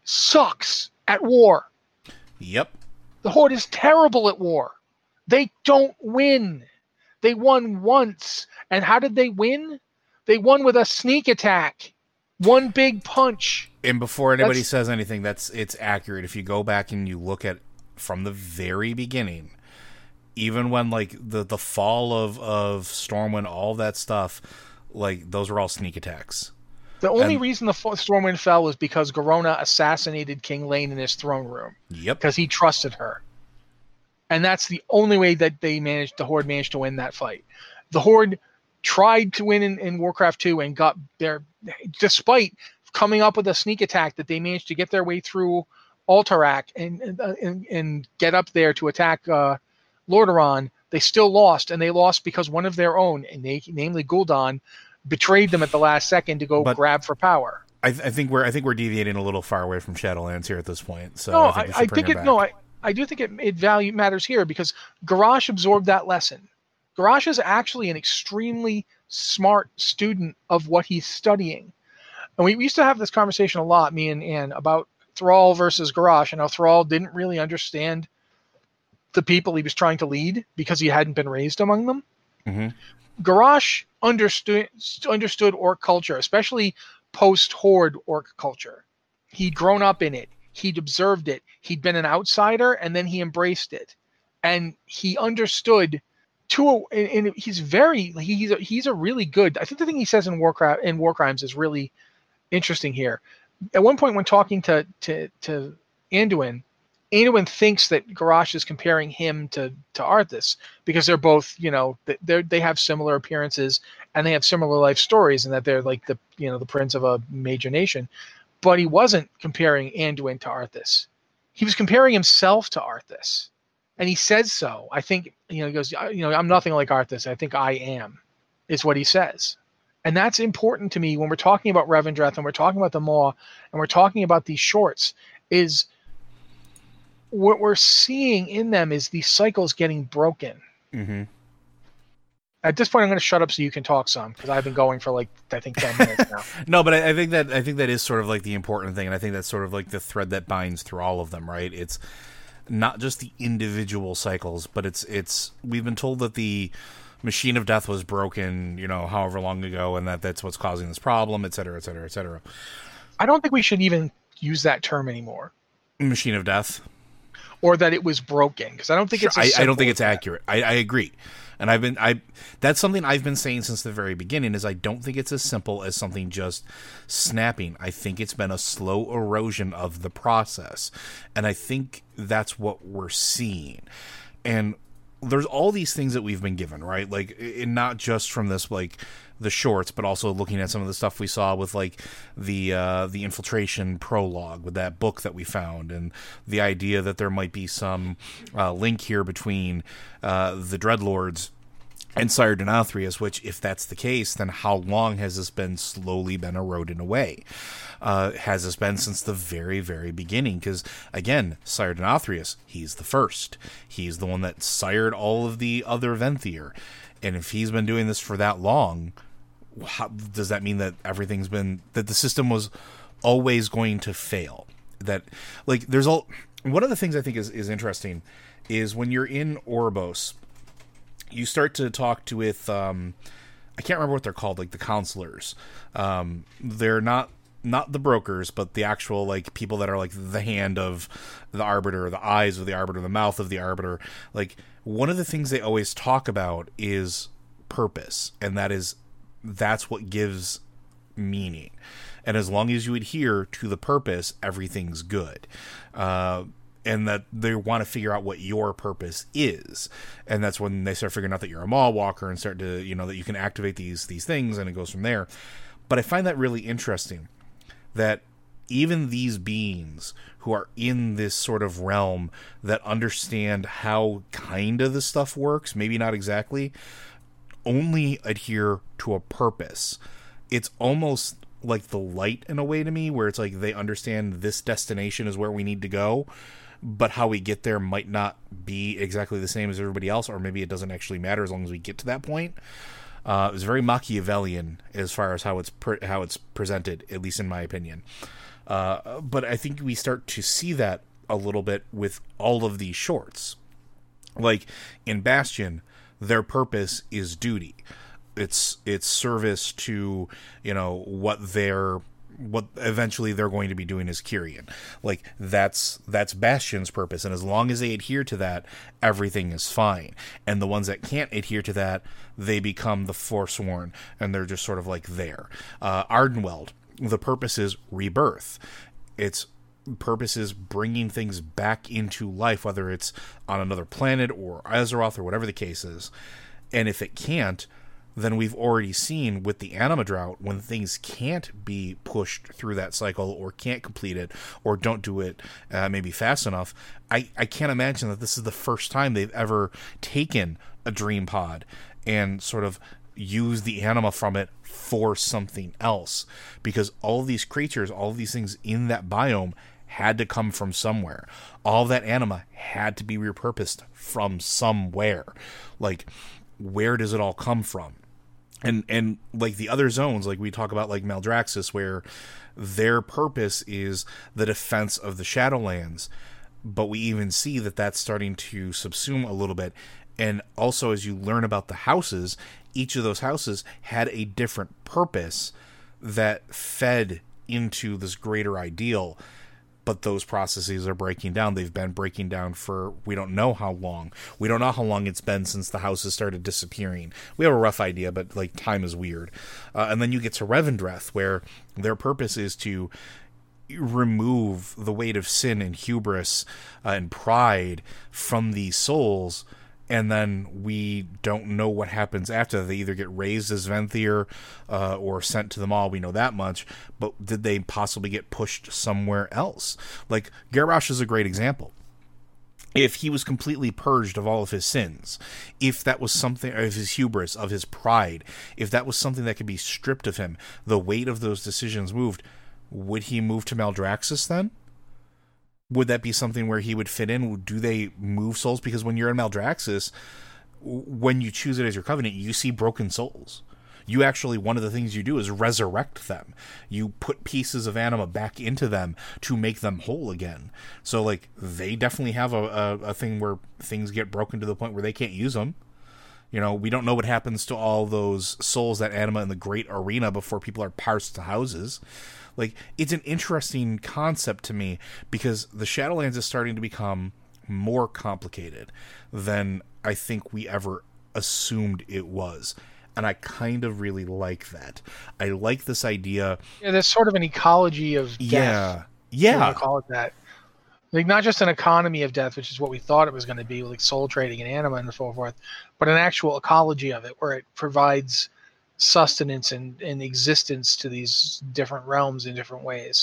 sucks at war. Yep. The Horde is terrible at war. They don't win. They won once. And how did they win? They won with a sneak attack. One big punch. And before anybody That's, says anything, that's it's accurate. If you go back and you look at from the very beginning, even when like the, the fall of, of Stormwind, all that stuff, like those were all sneak attacks. The only and, reason the Stormwind fell was because Garona assassinated King Lane in his throne room. Yep. Because he trusted her. And that's the only way that they managed, the Horde managed to win that fight. The Horde tried to win in, in Warcraft two and got their, despite coming up with a sneak attack that they managed to get their way through Alterac and and, and get up there to attack uh, Lordaeron, they still lost. And they lost because one of their own, and they, namely Gul'dan, betrayed them at the last second to go but grab for power. I, th- I think we're I think we're deviating a little far away from Shadowlands here at this point. So no, I think, I, I think it, it no, I. I do think it, it value matters here because Garrosh absorbed that lesson. Garrosh is actually an extremely smart student of what he's studying. And we, we used to have this conversation a lot, me and Ann, about Thrall versus Garrosh, and how Thrall didn't really understand the people he was trying to lead because he hadn't been raised among them. Mm-hmm. Garrosh understood, understood orc culture, especially post-Horde orc culture. He'd grown up in it. He'd observed it. He'd been an outsider, and then he embraced it, and he understood. To a, and, and he's very he's a, he's a really good. I think the thing he says in Warcraft in War Crimes is really interesting here. At one point, when talking to to to Anduin, Anduin thinks that Garrosh is comparing him to to Arthas because they're both, you know, they they have similar appearances and they have similar life stories, and that they're like the you know the prince of a major nation. But he wasn't comparing Anduin to Arthas. He was comparing himself to Arthas. And he says so. I think, you know, he goes, you know, I'm nothing like Arthas. I think I am, is what he says. And that's important to me when we're talking about Revendreth and we're talking about the Maw and we're talking about these shorts, is what we're seeing in them is these cycles getting broken. Mm-hmm. At this point, I'm going to shut up so you can talk some, because I've been going for like I think ten minutes now. No, but I, I think that I think that is sort of like the important thing, and I think that's sort of like the thread that binds through all of them, right? It's not just the individual cycles, but it's it's we've been told that the Machine of Death was broken, you know, however long ago, and that that's what's causing this problem, et cetera, et cetera, et cetera. I don't think we should even use that term anymore. Machine of Death, or that it was broken, because I don't think sure, it's. I, I don't think it's accurate. I, I agree. And I've been, I, that's something I've been saying since the very beginning, is I don't think it's as simple as something just snapping. I think it's been a slow erosion of the process. And I think that's what we're seeing. And there's all these things that we've been given, right? Like, and not just from this, like, the shorts, but also looking at some of the stuff we saw with, like, the uh, the infiltration prologue with that book that we found, and the idea that there might be some uh, link here between uh, the Dreadlords and Sire Denathrius, which, if that's the case, then how long has this been slowly been eroding away? Uh, has this been since the very, very beginning? Because, again, Sire Denathrius, he's the first. He's the one that sired all of the other Venthyr. And if he's been doing this for that long, how, does that mean that everything's been, that the system was always going to fail? That, like, there's all, one of the things I think is, is interesting is when you're in Oribos, you start to talk to with, um, I can't remember what they're called, like the counselors. Um, they're not not the brokers, but the actual, like, people that are, like, the hand of the Arbiter, the eyes of the Arbiter, the mouth of the Arbiter. Like, one of the things they always talk about is purpose, and that is, that's what gives meaning. And as long as you adhere to the purpose, everything's good. Uh, and that they want to figure out what your purpose is. And that's when they start figuring out that you're a Maw Walker and start to, you know, that you can activate these these things, and it goes from there. But I find that really interesting, that even these beings who are in this sort of realm that understand how kind of the stuff works, maybe not exactly, only adhere to a purpose. It's almost like the light in a way to me, where it's like they understand this destination is where we need to go, but how we get there might not be exactly the same as everybody else, or maybe it doesn't actually matter as long as we get to that point. Uh, it's very Machiavellian as far as how it's pre- how it's presented, at least in my opinion. Uh, but I think we start to see that a little bit with all of these shorts. Like in Bastion, their purpose is duty. It's it's service to, you know, what they're what eventually they're going to be doing as Kyrian. Like that's that's Bastion's purpose, and as long as they adhere to that, everything is fine. And the ones that can't adhere to that, they become the Forsworn, and they're just sort of like there. Uh, Ardenweld, the purpose is rebirth. Its purpose is bringing things back into life, whether it's on another planet or Azeroth or whatever the case is. And if it can't, then we've already seen with the Anima Drought, when things can't be pushed through that cycle or can't complete it or don't do it uh, maybe fast enough, I, I can't imagine that this is the first time they've ever taken a Dream Pod and sort of used the anima from it for something else. Because all of these creatures, all of these things in that biome had to come from somewhere. All that anima had to be repurposed from somewhere. Like, where does it all come from? And and like the other zones, like we talk about, like Maldraxxus, where their purpose is the defense of the Shadowlands, but we even see that that's starting to subsume a little bit. And also, as you learn about the houses, each of those houses had a different purpose that fed into this greater ideal. But those processes are breaking down. They've been breaking down for we don't know how long. We don't know how long it's been since the houses started disappearing. We have a rough idea, but like time is weird. Uh, and then you get to Revendreth, where their purpose is to remove the weight of sin and hubris uh, and pride from these souls. And then we don't know what happens after. They either get raised as Venthyr uh, or sent to the Maw. We know that much. But did they possibly get pushed somewhere else? Like, Garrosh is a great example. If he was completely purged of all of his sins, if that was something, of his hubris, of his pride, if that was something that could be stripped of him, the weight of those decisions moved, would he move to Maldraxxus then? Would that be something where he would fit in? Do they move souls? Because when you're in Maldraxxus, when you choose it as your covenant, you see broken souls. You actually, one of the things you do is resurrect them. You put pieces of anima back into them to make them whole again. So, like, they definitely have a, a, a thing where things get broken to the point where they can't use them. You know, we don't know what happens to all those souls that anima in the Great Arena before people are parsed to houses. Like, it's an interesting concept to me because the Shadowlands is starting to become more complicated than I think we ever assumed it was. And I kind of really like that. I like this idea. Yeah, there's sort of an ecology of death. Yeah. Yeah. Call it that. Like, not just an economy of death, which is what we thought it was going to be, like soul trading and anima and so forth, but an actual ecology of it where it provides sustenance and, and existence to these different realms in different ways.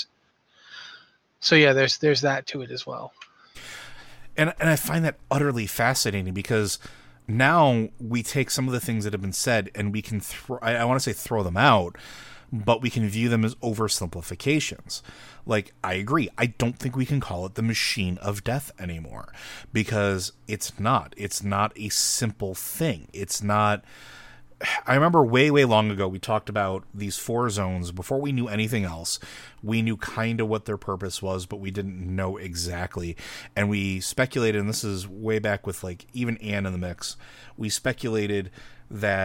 So yeah, there's there's that to it as well. And and I find that utterly fascinating because now we take some of the things that have been said and we can throw, I, I want to say throw them out, but we can view them as oversimplifications. Like, I agree. I don't think we can call it the machine of death anymore because it's not. It's not a simple thing. It's not. I remember way, way long ago, we talked about these four zones. Before we knew anything else, we knew kind of what their purpose was, but we didn't know exactly. And we speculated, and this is way back with, like, even Anne in the mix, we speculated that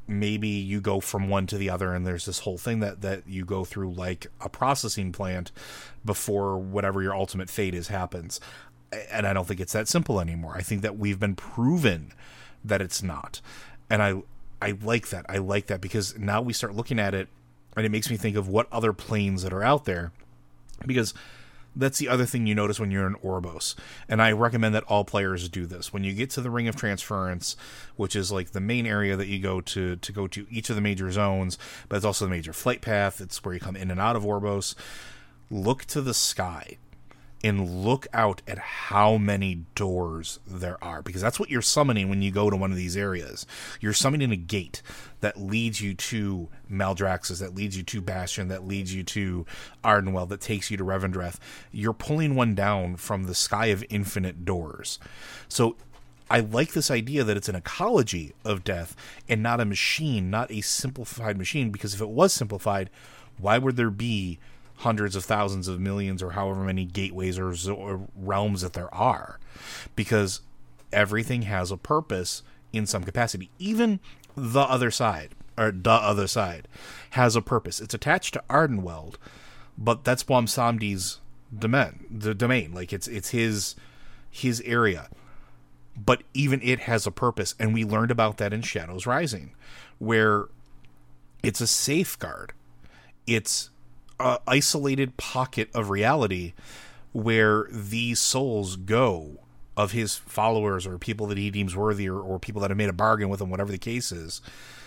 maybe you go from one to the other, and there's this whole thing that, that you go through like a processing plant before whatever your ultimate fate is happens. And I don't think it's that simple anymore. I think that we've been proven that it's not. And I I like that. I like that because now we start looking at it, and it makes me think of what other planes that are out there. Because that's the other thing you notice when you're in Oribos. And I recommend that all players do this. When you get to the Ring of Transference, which is like the main area that you go to to go to each of the major zones, but it's also the major flight path. It's where you come in and out of Oribos. Look to the sky and look out at how many doors there are, because that's what you're summoning when you go to one of these areas. You're summoning a gate that leads you to Maldraxxus, that leads you to Bastion, that leads you to Ardenweald, that takes you to Revendreth. You're pulling one down from the sky of infinite doors. So I like this idea that it's an ecology of death and not a machine, not a simplified machine, because if it was simplified, why would there be hundreds of thousands of millions or however many gateways or, or realms that there are? Because everything has a purpose in some capacity. Even the other side, or the other side, has a purpose. It's attached to Ardenweald, but that's Bwonsamdi's domain. The domain, like it's it's his his area. But even it has a purpose, and we learned about that in Shadows Rising, where it's a safeguard. It's a isolated pocket of reality where these souls go of his followers or people that he deems worthy, or, or people that have made a bargain with him, whatever the case is,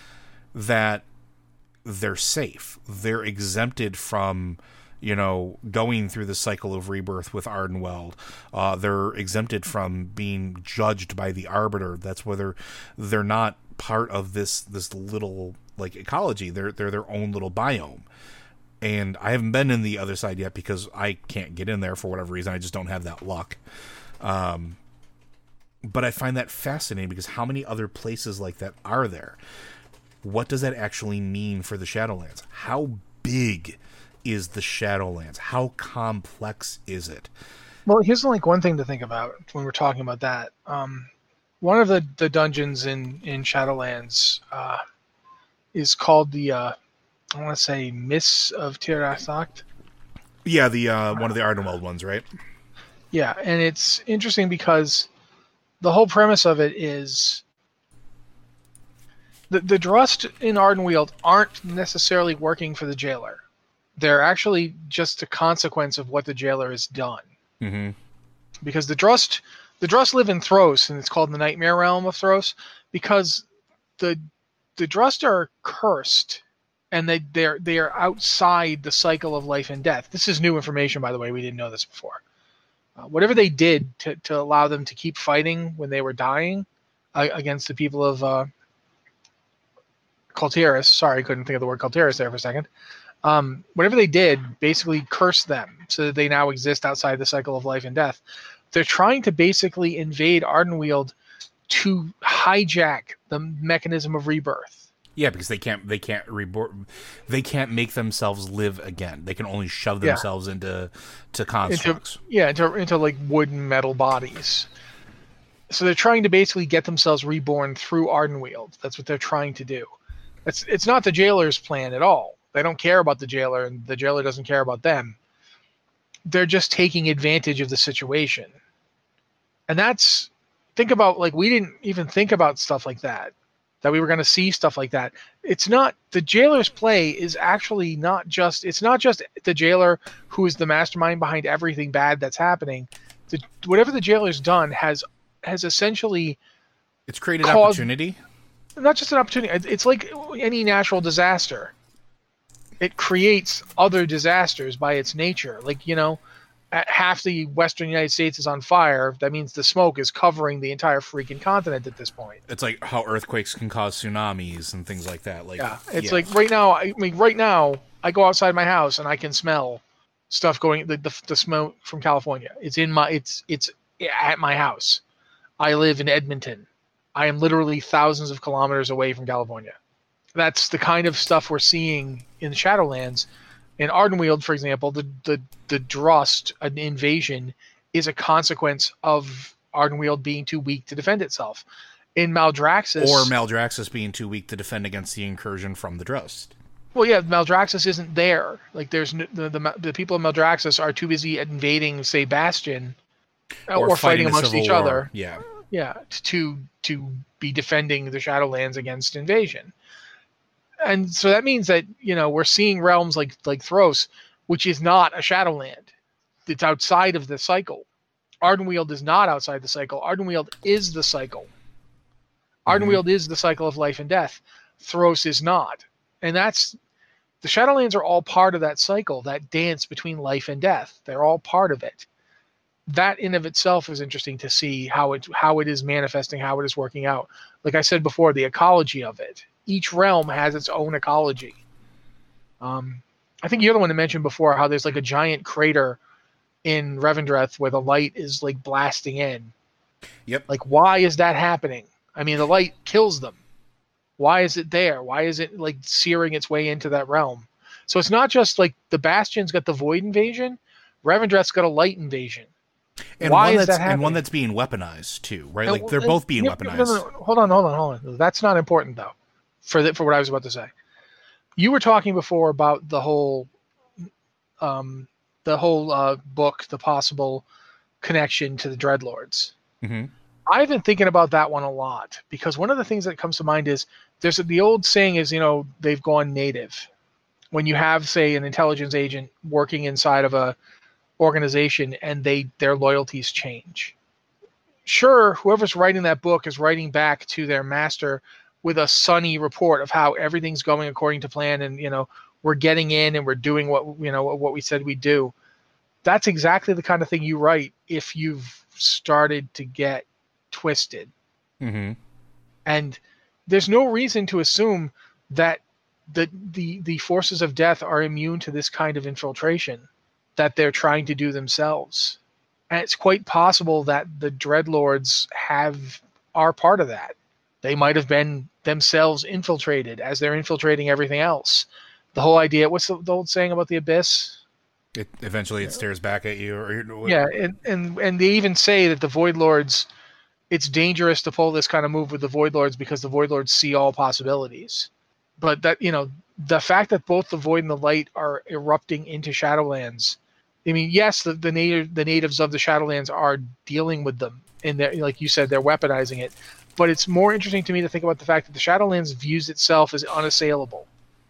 that they're safe. They're exempted from, you know, going through the cycle of rebirth with Ardenweald. Uh, they're exempted from being judged by the Arbiter. That's whether they're not part of this, this little like ecology. They're, they're their own little biome. And I haven't been in the other side yet because I can't get in there for whatever reason. I just don't have that luck. Um, but I find that fascinating because how many other places like that are there? What does that actually mean for the Shadowlands? How big is the Shadowlands? How complex is it? Well, here's like one thing to think about when we're talking about that. Um, one of the, the dungeons in, in Shadowlands uh, is called the... Uh, I want to say Miss of Tir Asact. Yeah, the uh, one of the Ardenweald ones, right? Yeah, and it's interesting because the whole premise of it is the the Drust in Ardenweald aren't necessarily working for the jailer. They're actually just a consequence of what the jailer has done. Mm-hmm. Because the Drust the Drust live in Thros, and it's called the Nightmare Realm of Thros, because the the Drust are cursed. And they they're they are outside the cycle of life and death. This is new information, by the way. We didn't know this before. Uh, whatever they did to, to allow them to keep fighting when they were dying uh, against the people of uh, Kultiris. Sorry, couldn't think of the word Kultiris there for a second. Um, whatever they did basically cursed them so that they now exist outside the cycle of life and death. They're trying to basically invade Ardenweald to hijack the mechanism of rebirth. Yeah, because they can't they can't reborn, they can't make themselves live again. They can only shove themselves yeah. into to constructs. Into, yeah, into into like wood and metal bodies. So they're trying to basically get themselves reborn through Ardenweald. That's what they're trying to do. It's it's not the jailer's plan at all. They don't care about the jailer, and the jailer doesn't care about them. They're just taking advantage of the situation. And that's think about like we didn't even think about stuff like that. That we were going to see stuff like that. It's not the jailer's play is actually not just it's not just the jailer who is the mastermind behind everything bad that's happening. The, whatever the jailer's done has has essentially it's created caused, opportunity. Not just an opportunity. It's like any natural disaster. It creates other disasters by its nature. Like, you know, half the western United States is on fire. That means the smoke is covering the entire freaking continent at this point. It's like how earthquakes can cause tsunamis and things like that. Like, yeah, it's yeah. like right now. I mean, right now, I go outside my house and I can smell stuff going. The, the the smoke from California. It's in my. It's it's at my house. I live in Edmonton. I am literally thousands of kilometers away from California. That's the kind of stuff we're seeing in the Shadowlands. In Ardenweald, for example, the, the, the Drust, an invasion, is a consequence of Ardenweald being too weak to defend itself. in Maldraxxus. Or Maldraxxus being too weak to defend against the incursion from the Drust. Well, yeah, Maldraxxus isn't there. Like, there's n- the, the the people of Maldraxxus are too busy invading, say, Bastion, Or, or, fighting, fighting amongst Civil each War. other. Yeah. Yeah, to to be defending the Shadowlands against invasion. And so that means that, you know, we're seeing realms like like Thros, which is not a Shadowland. It's outside of the cycle. Ardenweald is not outside the cycle. Ardenweald is the cycle. Ardenweald is the cycle of life and death. Thros is not. And that's the Shadowlands are all part of that cycle, that dance between life and death. They're all part of it. That in of itself is interesting to see how it how it is manifesting, how it is working out. Like I said before, the ecology of it. Each realm has its own ecology. Um, I think you're the one that mentioned before how there's like a giant crater in Revendreth where the light is like blasting in. Yep. Like, why is that happening? I mean, the light kills them. Why is it there? Why is it like searing its way into that realm? So it's not just like the Bastion's got the Void invasion, Revendreth's got a light invasion. And Why one is that's, that happening? and one that's being weaponized too, right? And- Like they're and- both being no, weaponized. no, no, no. Hold on, hold on, hold on. That's not important though. For the, for what I was about to say, you were talking before about the whole, um, the whole uh, book, the possible connection to the Dreadlords. Mhm. I've been thinking about that one a lot because one of the things that comes to mind is there's a, the old saying is, you know, they've gone native. When you have, say, an intelligence agent working inside of a organization and they their loyalties change. Sure, whoever's writing that book is writing back to their master with a sunny report of how everything's going according to plan, and you know we're getting in and we're doing what you know what we said we'd do. That's exactly the kind of thing you write if you've started to get twisted. Mhm. And there's no reason to assume that the the the forces of death are immune to this kind of infiltration that they're trying to do themselves. And it's quite possible that the Dreadlords have are part of that. They might have been themselves infiltrated as they're infiltrating everything else. The whole idea, what's the, the old saying about the Abyss? It eventually it stares back at you. Or Yeah, and, and and they even say that the Void Lords, it's dangerous to pull this kind of move with the Void Lords because the Void Lords see all possibilities. But that, you know, the fact that both the Void and the Light are erupting into Shadowlands, I mean, yes, the, the native the natives of the Shadowlands are dealing with them, and they're, like you said, they're weaponizing it. But it's more interesting to me to think about the fact that the Shadowlands views itself as unassailable.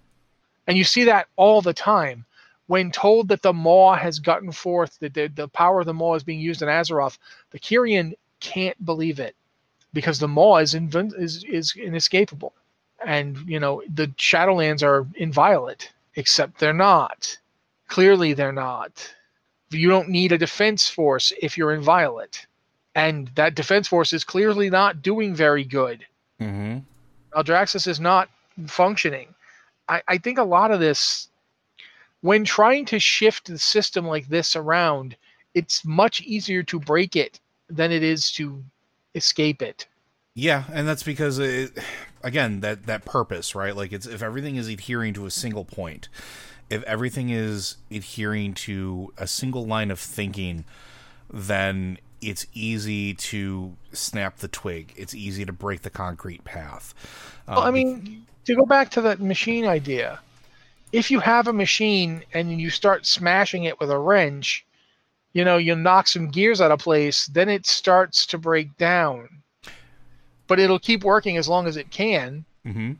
And you see that all the time. When told that the Maw has gotten forth, that the, the power of the Maw is being used in Azeroth, the Kyrian can't believe it because the Maw is, inv- is, is inescapable. And, you know, the Shadowlands are inviolate, except they're not. Clearly they're not. You don't need a defense force if you're inviolate. And that defense force is clearly not doing very good. Mm-hmm. Maldraxxus is not functioning. I, I think a lot of this, when trying to shift the system like this around, it's much easier to break it than it is to escape it. Yeah, and that's because, it, again, that, that purpose, right? Like, it's if everything is adhering to a single point, if everything is adhering to a single line of thinking, then it's easy to snap the twig. It's easy to break the concrete path. Um, Well, I mean, to go back to that machine idea, if you have a machine and you start smashing it with a wrench, you know, you knock some gears out of place, then it starts to break down. But it'll keep working as long as it can. Mm-hmm.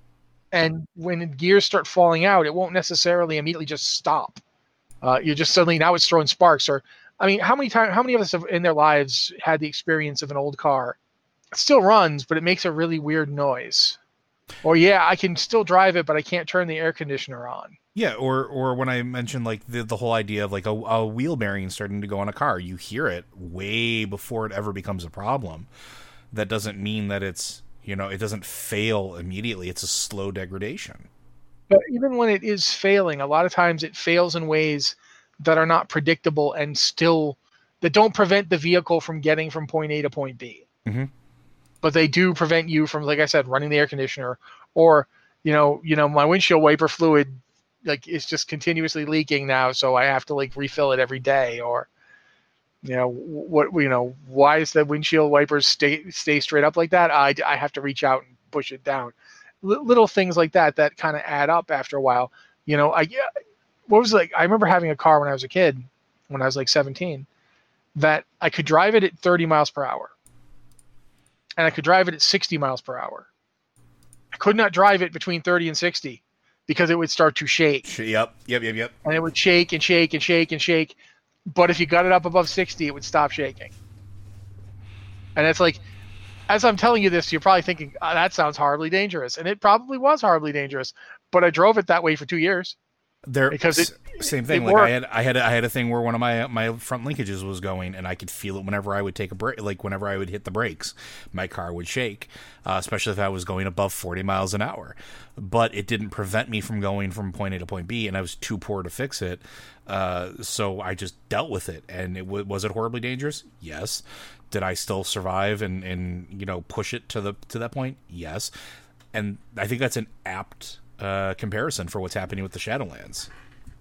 And when gears start falling out, it won't necessarily immediately just stop. Uh, you just suddenly, now it's throwing sparks. Or, I mean, how many times, how many of us have in their lives had the experience of an old car? It still runs, but it makes a really weird noise. Or, yeah, I can still drive it, but I can't turn the air conditioner on. Yeah, or or when I mentioned like the the whole idea of like a, a wheel bearing starting to go on a car, you hear it way before it ever becomes a problem. That doesn't mean that it's, you know, it doesn't fail immediately. It's a slow degradation. But even when it is failing, a lot of times it fails in ways that are not predictable and still that don't prevent the vehicle from getting from point A to point B. Mm-hmm. But they do prevent you from, like I said, running the air conditioner, or, you know, you know, my windshield wiper fluid, like, is just continuously leaking now, so I have to like refill it every day. Or You know what? You know why is the windshield wipers stay stay straight up like that? I, I have to reach out and push it down. L- little things like that that kind of add up after a while. You know, I what was it like? I remember having a car when I was a kid, when I was like seventeen, that I could drive it at thirty miles per hour, and I could drive it at sixty miles per hour. I could not drive it between thirty and sixty because it would start to shake. Yep, yep, yep, yep. And it would shake and shake and shake and shake. But if you got it up above sixty, it would stop shaking. And it's like, as I'm telling you this, you're probably thinking, oh, that sounds horribly dangerous. And it probably was horribly dangerous. But I drove it that way for two years. There, because it, same thing. It like worked. I had, I had, a, I had a thing where one of my my front linkages was going, and I could feel it whenever I would take a break. Like whenever I would hit the brakes, my car would shake, uh, especially if I was going above forty miles an hour. But it didn't prevent me from going from point A to point B, and I was too poor to fix it. Uh, so I just dealt with it. And it w- was it horribly dangerous? Yes. Did I still survive and, and you know push it to the to that point? Yes. And I think that's an apt uh, comparison for what's happening with the Shadowlands.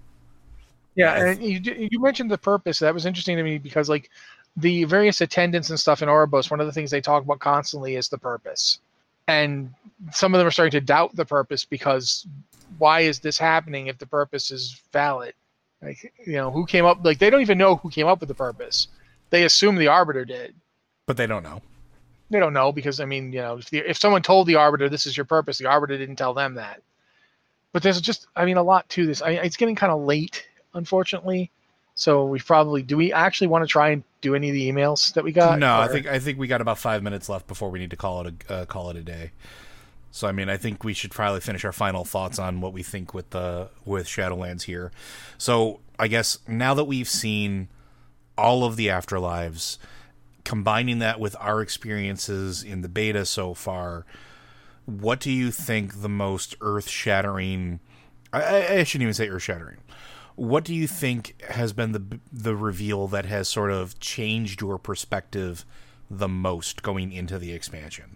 Yeah, and you you mentioned the purpose. That was interesting to me because like the various attendants and stuff in Oribos, one of the things they talk about constantly is the purpose. And some of them are starting to doubt the purpose because why is this happening if the purpose is valid? Like, you know, who came up, like they don't even know who came up with the purpose. They assume the Arbiter did. But they don't know. They don't know because, I mean, you know, if, the, if someone told the Arbiter this is your purpose, the Arbiter didn't tell them that. But there's just, I mean, a lot to this. I, it's getting kind of late, unfortunately. So we probably, do we actually want to try and do any of the emails that we got? No, or? I think I think we got about five minutes left before we need to call it a uh, call it a day. So I mean, I think we should probably finish our final thoughts on what we think with the with Shadowlands here. So I guess now that we've seen all of the afterlives, combining that with our experiences in the beta so far, what do you think the most earth-shattering? I, I shouldn't even say earth-shattering. What do you think has been the the reveal that has sort of changed your perspective the most going into the expansion?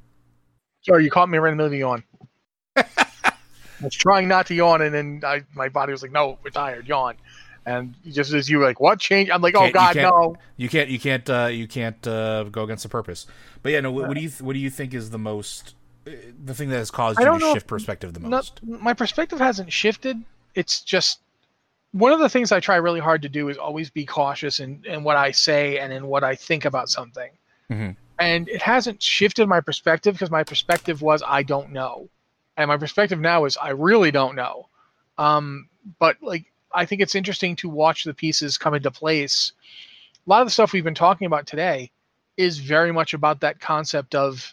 Sorry, you caught me right in the middle of the yawn. I was trying not to yawn, and then I, my body was like, "No, we're tired, yawn." And just as you were like, "What changed?" I'm like, "Oh God, you no!" You can't, you can't, uh, you can't uh, go against the purpose. But yeah, no. What, what do you, what do you think is the most, the thing that has caused you to shift perspective the most? Not, my perspective hasn't shifted. It's just one of the things I try really hard to do is always be cautious in, in what I say and in what I think about something. Mm-hmm. And it hasn't shifted my perspective because my perspective was I don't know. And my perspective now is I really don't know. Um, but like I think it's interesting to watch the pieces come into place. A lot of the stuff we've been talking about today is very much about that concept of,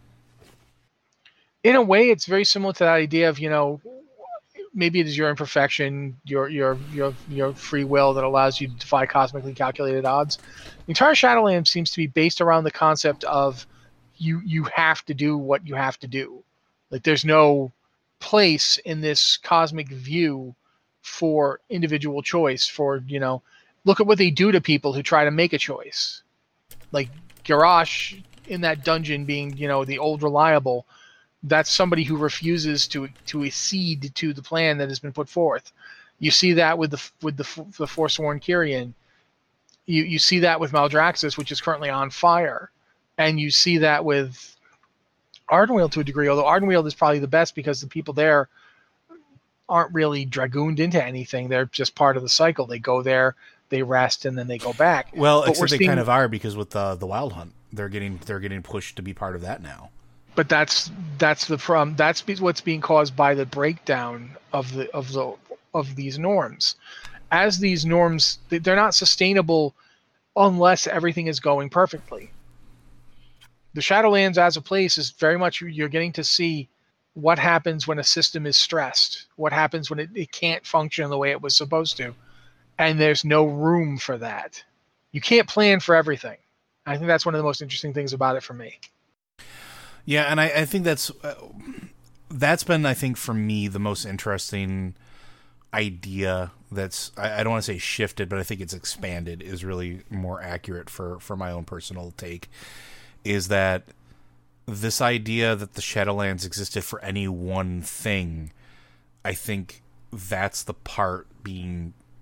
in a way, it's very similar to that idea of, you know, maybe it is your imperfection, your your your your free will that allows you to defy cosmically calculated odds. The entire Shadowlands seems to be based around the concept of you you have to do what you have to do. Like there's no place in this cosmic view for individual choice. For, you know, look at what they do to people who try to make a choice. Like Garrosh in that dungeon being, you know, the old reliable. That's somebody who refuses to to accede to the plan that has been put forth. You see that with the with the the Forsworn Kyrian. You you see that with Maldraxxus, which is currently on fire, and you see that with Ardenweald to a degree. Although Ardenweald is probably the best because the people there aren't really dragooned into anything. They're just part of the cycle. They go there, they rest, and then they go back. Well, but except they seeing, kind of are because with the the Wild Hunt, they're getting they're getting pushed to be part of that now. But that's that's the problem. That's what's being caused by the breakdown of the of the of these norms. As these norms, they're not sustainable unless everything is going perfectly. The Shadowlands as a place is very much, you're getting to see what happens when a system is stressed, what happens when it, it can't function the way it was supposed to, and there's no room for that. You can't plan for everything. I think that's one of the most interesting things about it for me. Yeah, and I, I think that's uh, that's been, I think, for me, the most interesting idea that's, I, I don't want to say shifted, but I think it's expanded is really more accurate for, for my own personal take, is that this idea that the Shadowlands existed for any one thing, I think that's the part being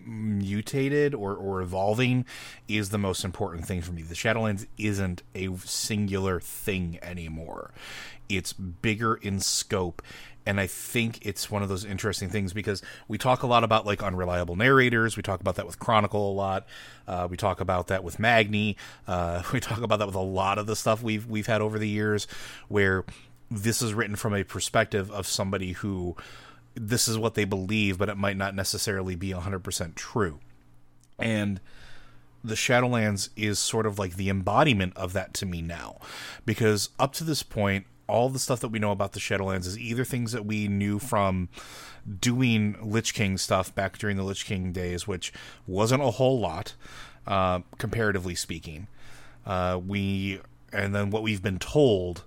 mutated or, or evolving is the most important thing for me. The Shadowlands isn't a singular thing anymore. It's bigger in scope. And I think it's one of those interesting things because we talk a lot about like unreliable narrators. We talk about that with Chronicle a lot. Uh, we talk about that with Magni. Uh, we talk about that with a lot of the stuff we've we've had over the years, where this is written from a perspective of somebody who this is what they believe, but it might not necessarily be one hundred percent true. And the Shadowlands is sort of like the embodiment of that to me now, because up to this point, all the stuff that we know about the Shadowlands is either things that we knew from doing Lich King stuff back during the Lich King days, which wasn't a whole lot, uh, comparatively speaking. Uh, we and then what we've been told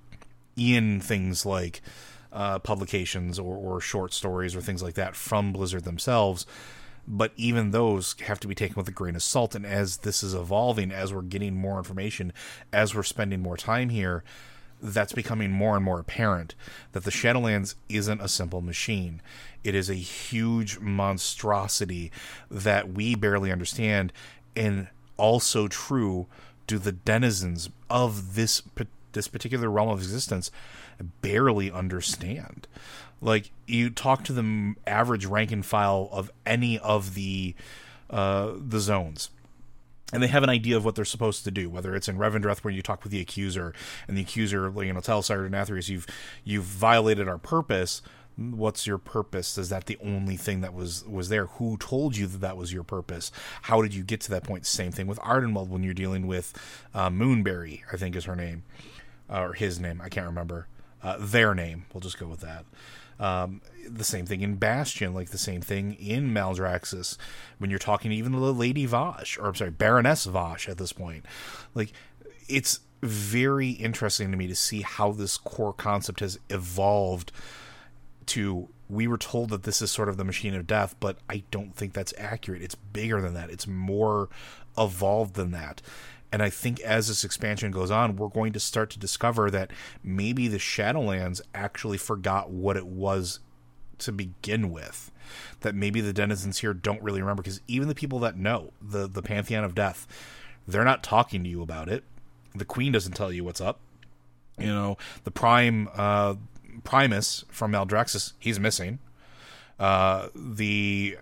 in things like uh, publications or, or short stories or things like that from Blizzard themselves. But even those have to be taken with a grain of salt. And as this is evolving, as we're getting more information, as we're spending more time here, that's becoming more and more apparent that the Shadowlands isn't a simple machine. It is a huge monstrosity that we barely understand, and also true do the denizens of this this particular realm of existence barely understand. Like, you talk to the average rank and file of any of the uh, the zones, and they have an idea of what they're supposed to do, whether it's in Revendreth where you talk with the Accuser, and the Accuser, you know, tells Sardathrius, you've you've violated our purpose. What's your purpose? Is that the only thing that was, was there? Who told you that that was your purpose? How did you get to that point? Same thing with Ardenweld when you're dealing with uh, Moonberry, I think is her name. Uh, or his name, I can't remember. Uh, their name, we'll just go with that. Um, the same thing in Bastion, like the same thing in Maldraxxus, when you're talking even to the Lady Vashj, or I'm sorry, Baroness Vashj at this point. Like, it's very interesting to me to see how this core concept has evolved to, we were told that this is sort of the machine of death, but I don't think that's accurate. It's bigger than that. It's more evolved than that. And I think as this expansion goes on, we're going to start to discover that maybe the Shadowlands actually forgot what it was to begin with. That maybe the denizens here don't really remember, because even the people that know, the, the Pantheon of Death, they're not talking to you about it. The Queen doesn't tell you what's up. You know, the Prime uh, Primus from Maldraxxus, he's missing. Uh, the...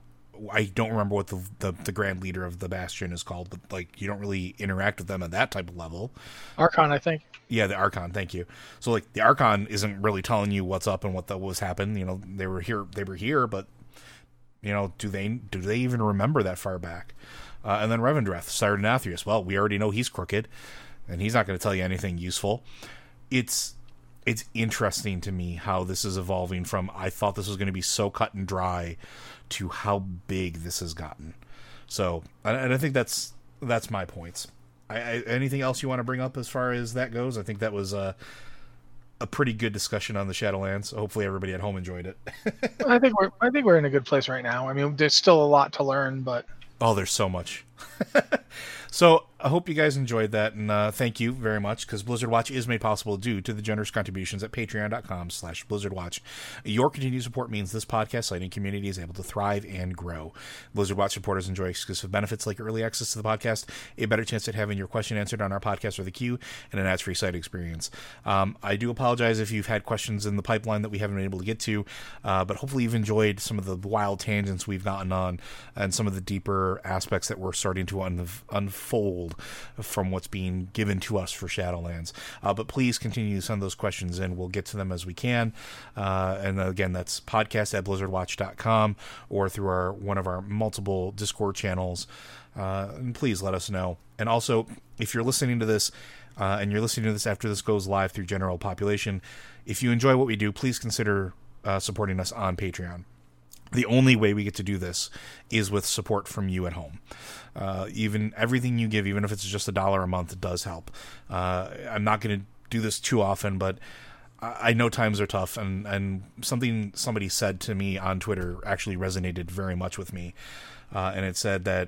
I don't remember what the, the the grand leader of the Bastion is called, but like, you don't really interact with them at that type of level. Archon, I think. Yeah, the Archon. Thank you. So like, the Archon isn't really telling you what's up and what that was happened. You know, they were here. They were here, but you know, do they do they even remember that far back? Uh, and then Revendreth, Sardathrius. Well, we already know he's crooked, and he's not going to tell you anything useful. It's it's interesting to me how this is evolving from, I thought this was going to be so cut and dry, to how big this has gotten. So, and I think that's that's my points. I, I, anything else you want to bring up as far as that goes? I think that was a, a pretty good discussion on the Shadowlands. Hopefully everybody at home enjoyed it. I think we're I think we're in a good place right now. I mean, there's still a lot to learn, but oh, there's so much. So I hope you guys enjoyed that, and uh, thank you very much, because Blizzard Watch is made possible due to the generous contributions at patreon.com slash blizzardwatch. Your continued support means this podcast site and community is able to thrive and grow. Blizzard Watch supporters enjoy exclusive benefits like early access to the podcast, a better chance at having your question answered on our podcast or the queue, and an ads-free site experience. Um, I do apologize if you've had questions in the pipeline that we haven't been able to get to, uh, but hopefully you've enjoyed some of the wild tangents we've gotten on, and some of the deeper aspects that we're starting to un- unfold from what's being given to us for Shadowlands. Uh, but please continue to send those questions in. We'll get to them as we can. Uh, and again, that's podcast at blizzardwatch dot com or through our one of our multiple Discord channels. Uh, and please let us know. And also, if you're listening to this, uh, and you're listening to this after this goes live through general population, if you enjoy what we do, please consider uh, supporting us on Patreon. The only way we get to do this is with support from you at home. Uh, even everything you give, even if it's just a dollar a month, it does help. Uh, I'm not going to do this too often, but I, I know times are tough, and, and something somebody said to me on Twitter actually resonated very much with me. Uh, and it said that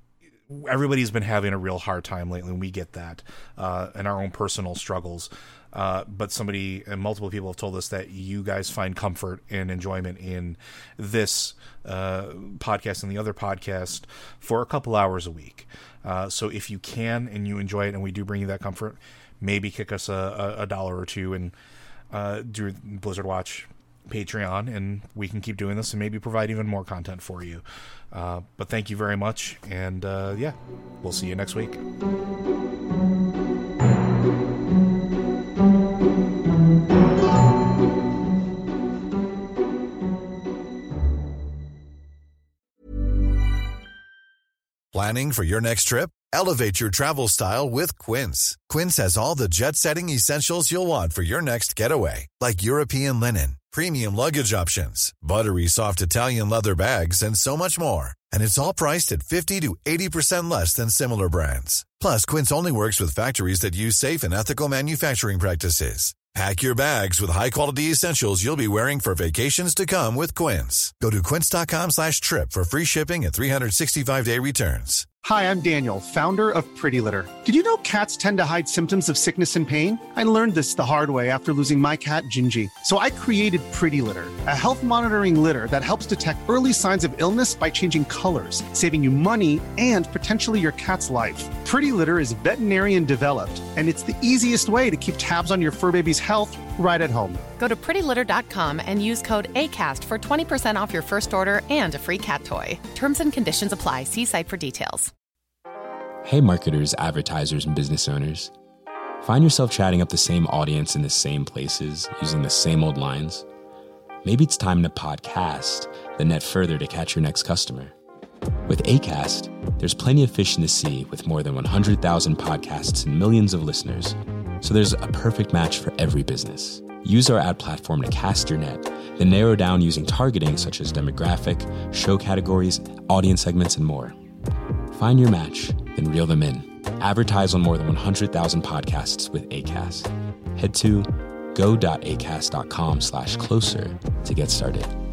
everybody's been having a real hard time lately, and we get that, uh, and our own personal struggles. Uh, but somebody and multiple people have told us that you guys find comfort and enjoyment in this uh, podcast and the other podcast for a couple hours a week. Uh, so if you can and you enjoy it and we do bring you that comfort, maybe kick us a, a, a dollar or two and uh, do Blizzard Watch Patreon, and we can keep doing this and maybe provide even more content for you. Uh, but thank you very much, and uh, yeah, we'll see you next week. Planning for your next trip? Elevate your travel style with Quince. Quince has all the jet-setting essentials you'll want for your next getaway, like European linen, premium luggage options, buttery soft Italian leather bags, and so much more. And it's all priced at fifty to eighty percent less than similar brands. Plus, Quince only works with factories that use safe and ethical manufacturing practices. Pack your bags with high-quality essentials you'll be wearing for vacations to come with Quince. Go to quince.com slash trip for free shipping and three sixty-five day returns. Hi, I'm Daniel, founder of Pretty Litter. Did you know cats tend to hide symptoms of sickness and pain? I learned this the hard way after losing my cat, Gingy. So I created Pretty Litter, a health monitoring litter that helps detect early signs of illness by changing colors, saving you money and potentially your cat's life. Pretty Litter is veterinarian developed, and it's the easiest way to keep tabs on your fur baby's health right at home. Go to pretty litter dot com and use code ACAST for twenty percent off your first order and a free cat toy. Terms and conditions apply. See site for details. Hey marketers, advertisers, and business owners. Find yourself chatting up the same audience in the same places, using the same old lines? Maybe it's time to podcast, then net further to catch your next customer. With Acast, there's plenty of fish in the sea with more than one hundred thousand podcasts and millions of listeners. So there's a perfect match for every business. Use our ad platform to cast your net, then narrow down using targeting such as demographic, show categories, audience segments, and more. Find your match, then reel them in. Advertise on more than one hundred thousand podcasts with Acast. Head to go.acast.com slash closer to get started.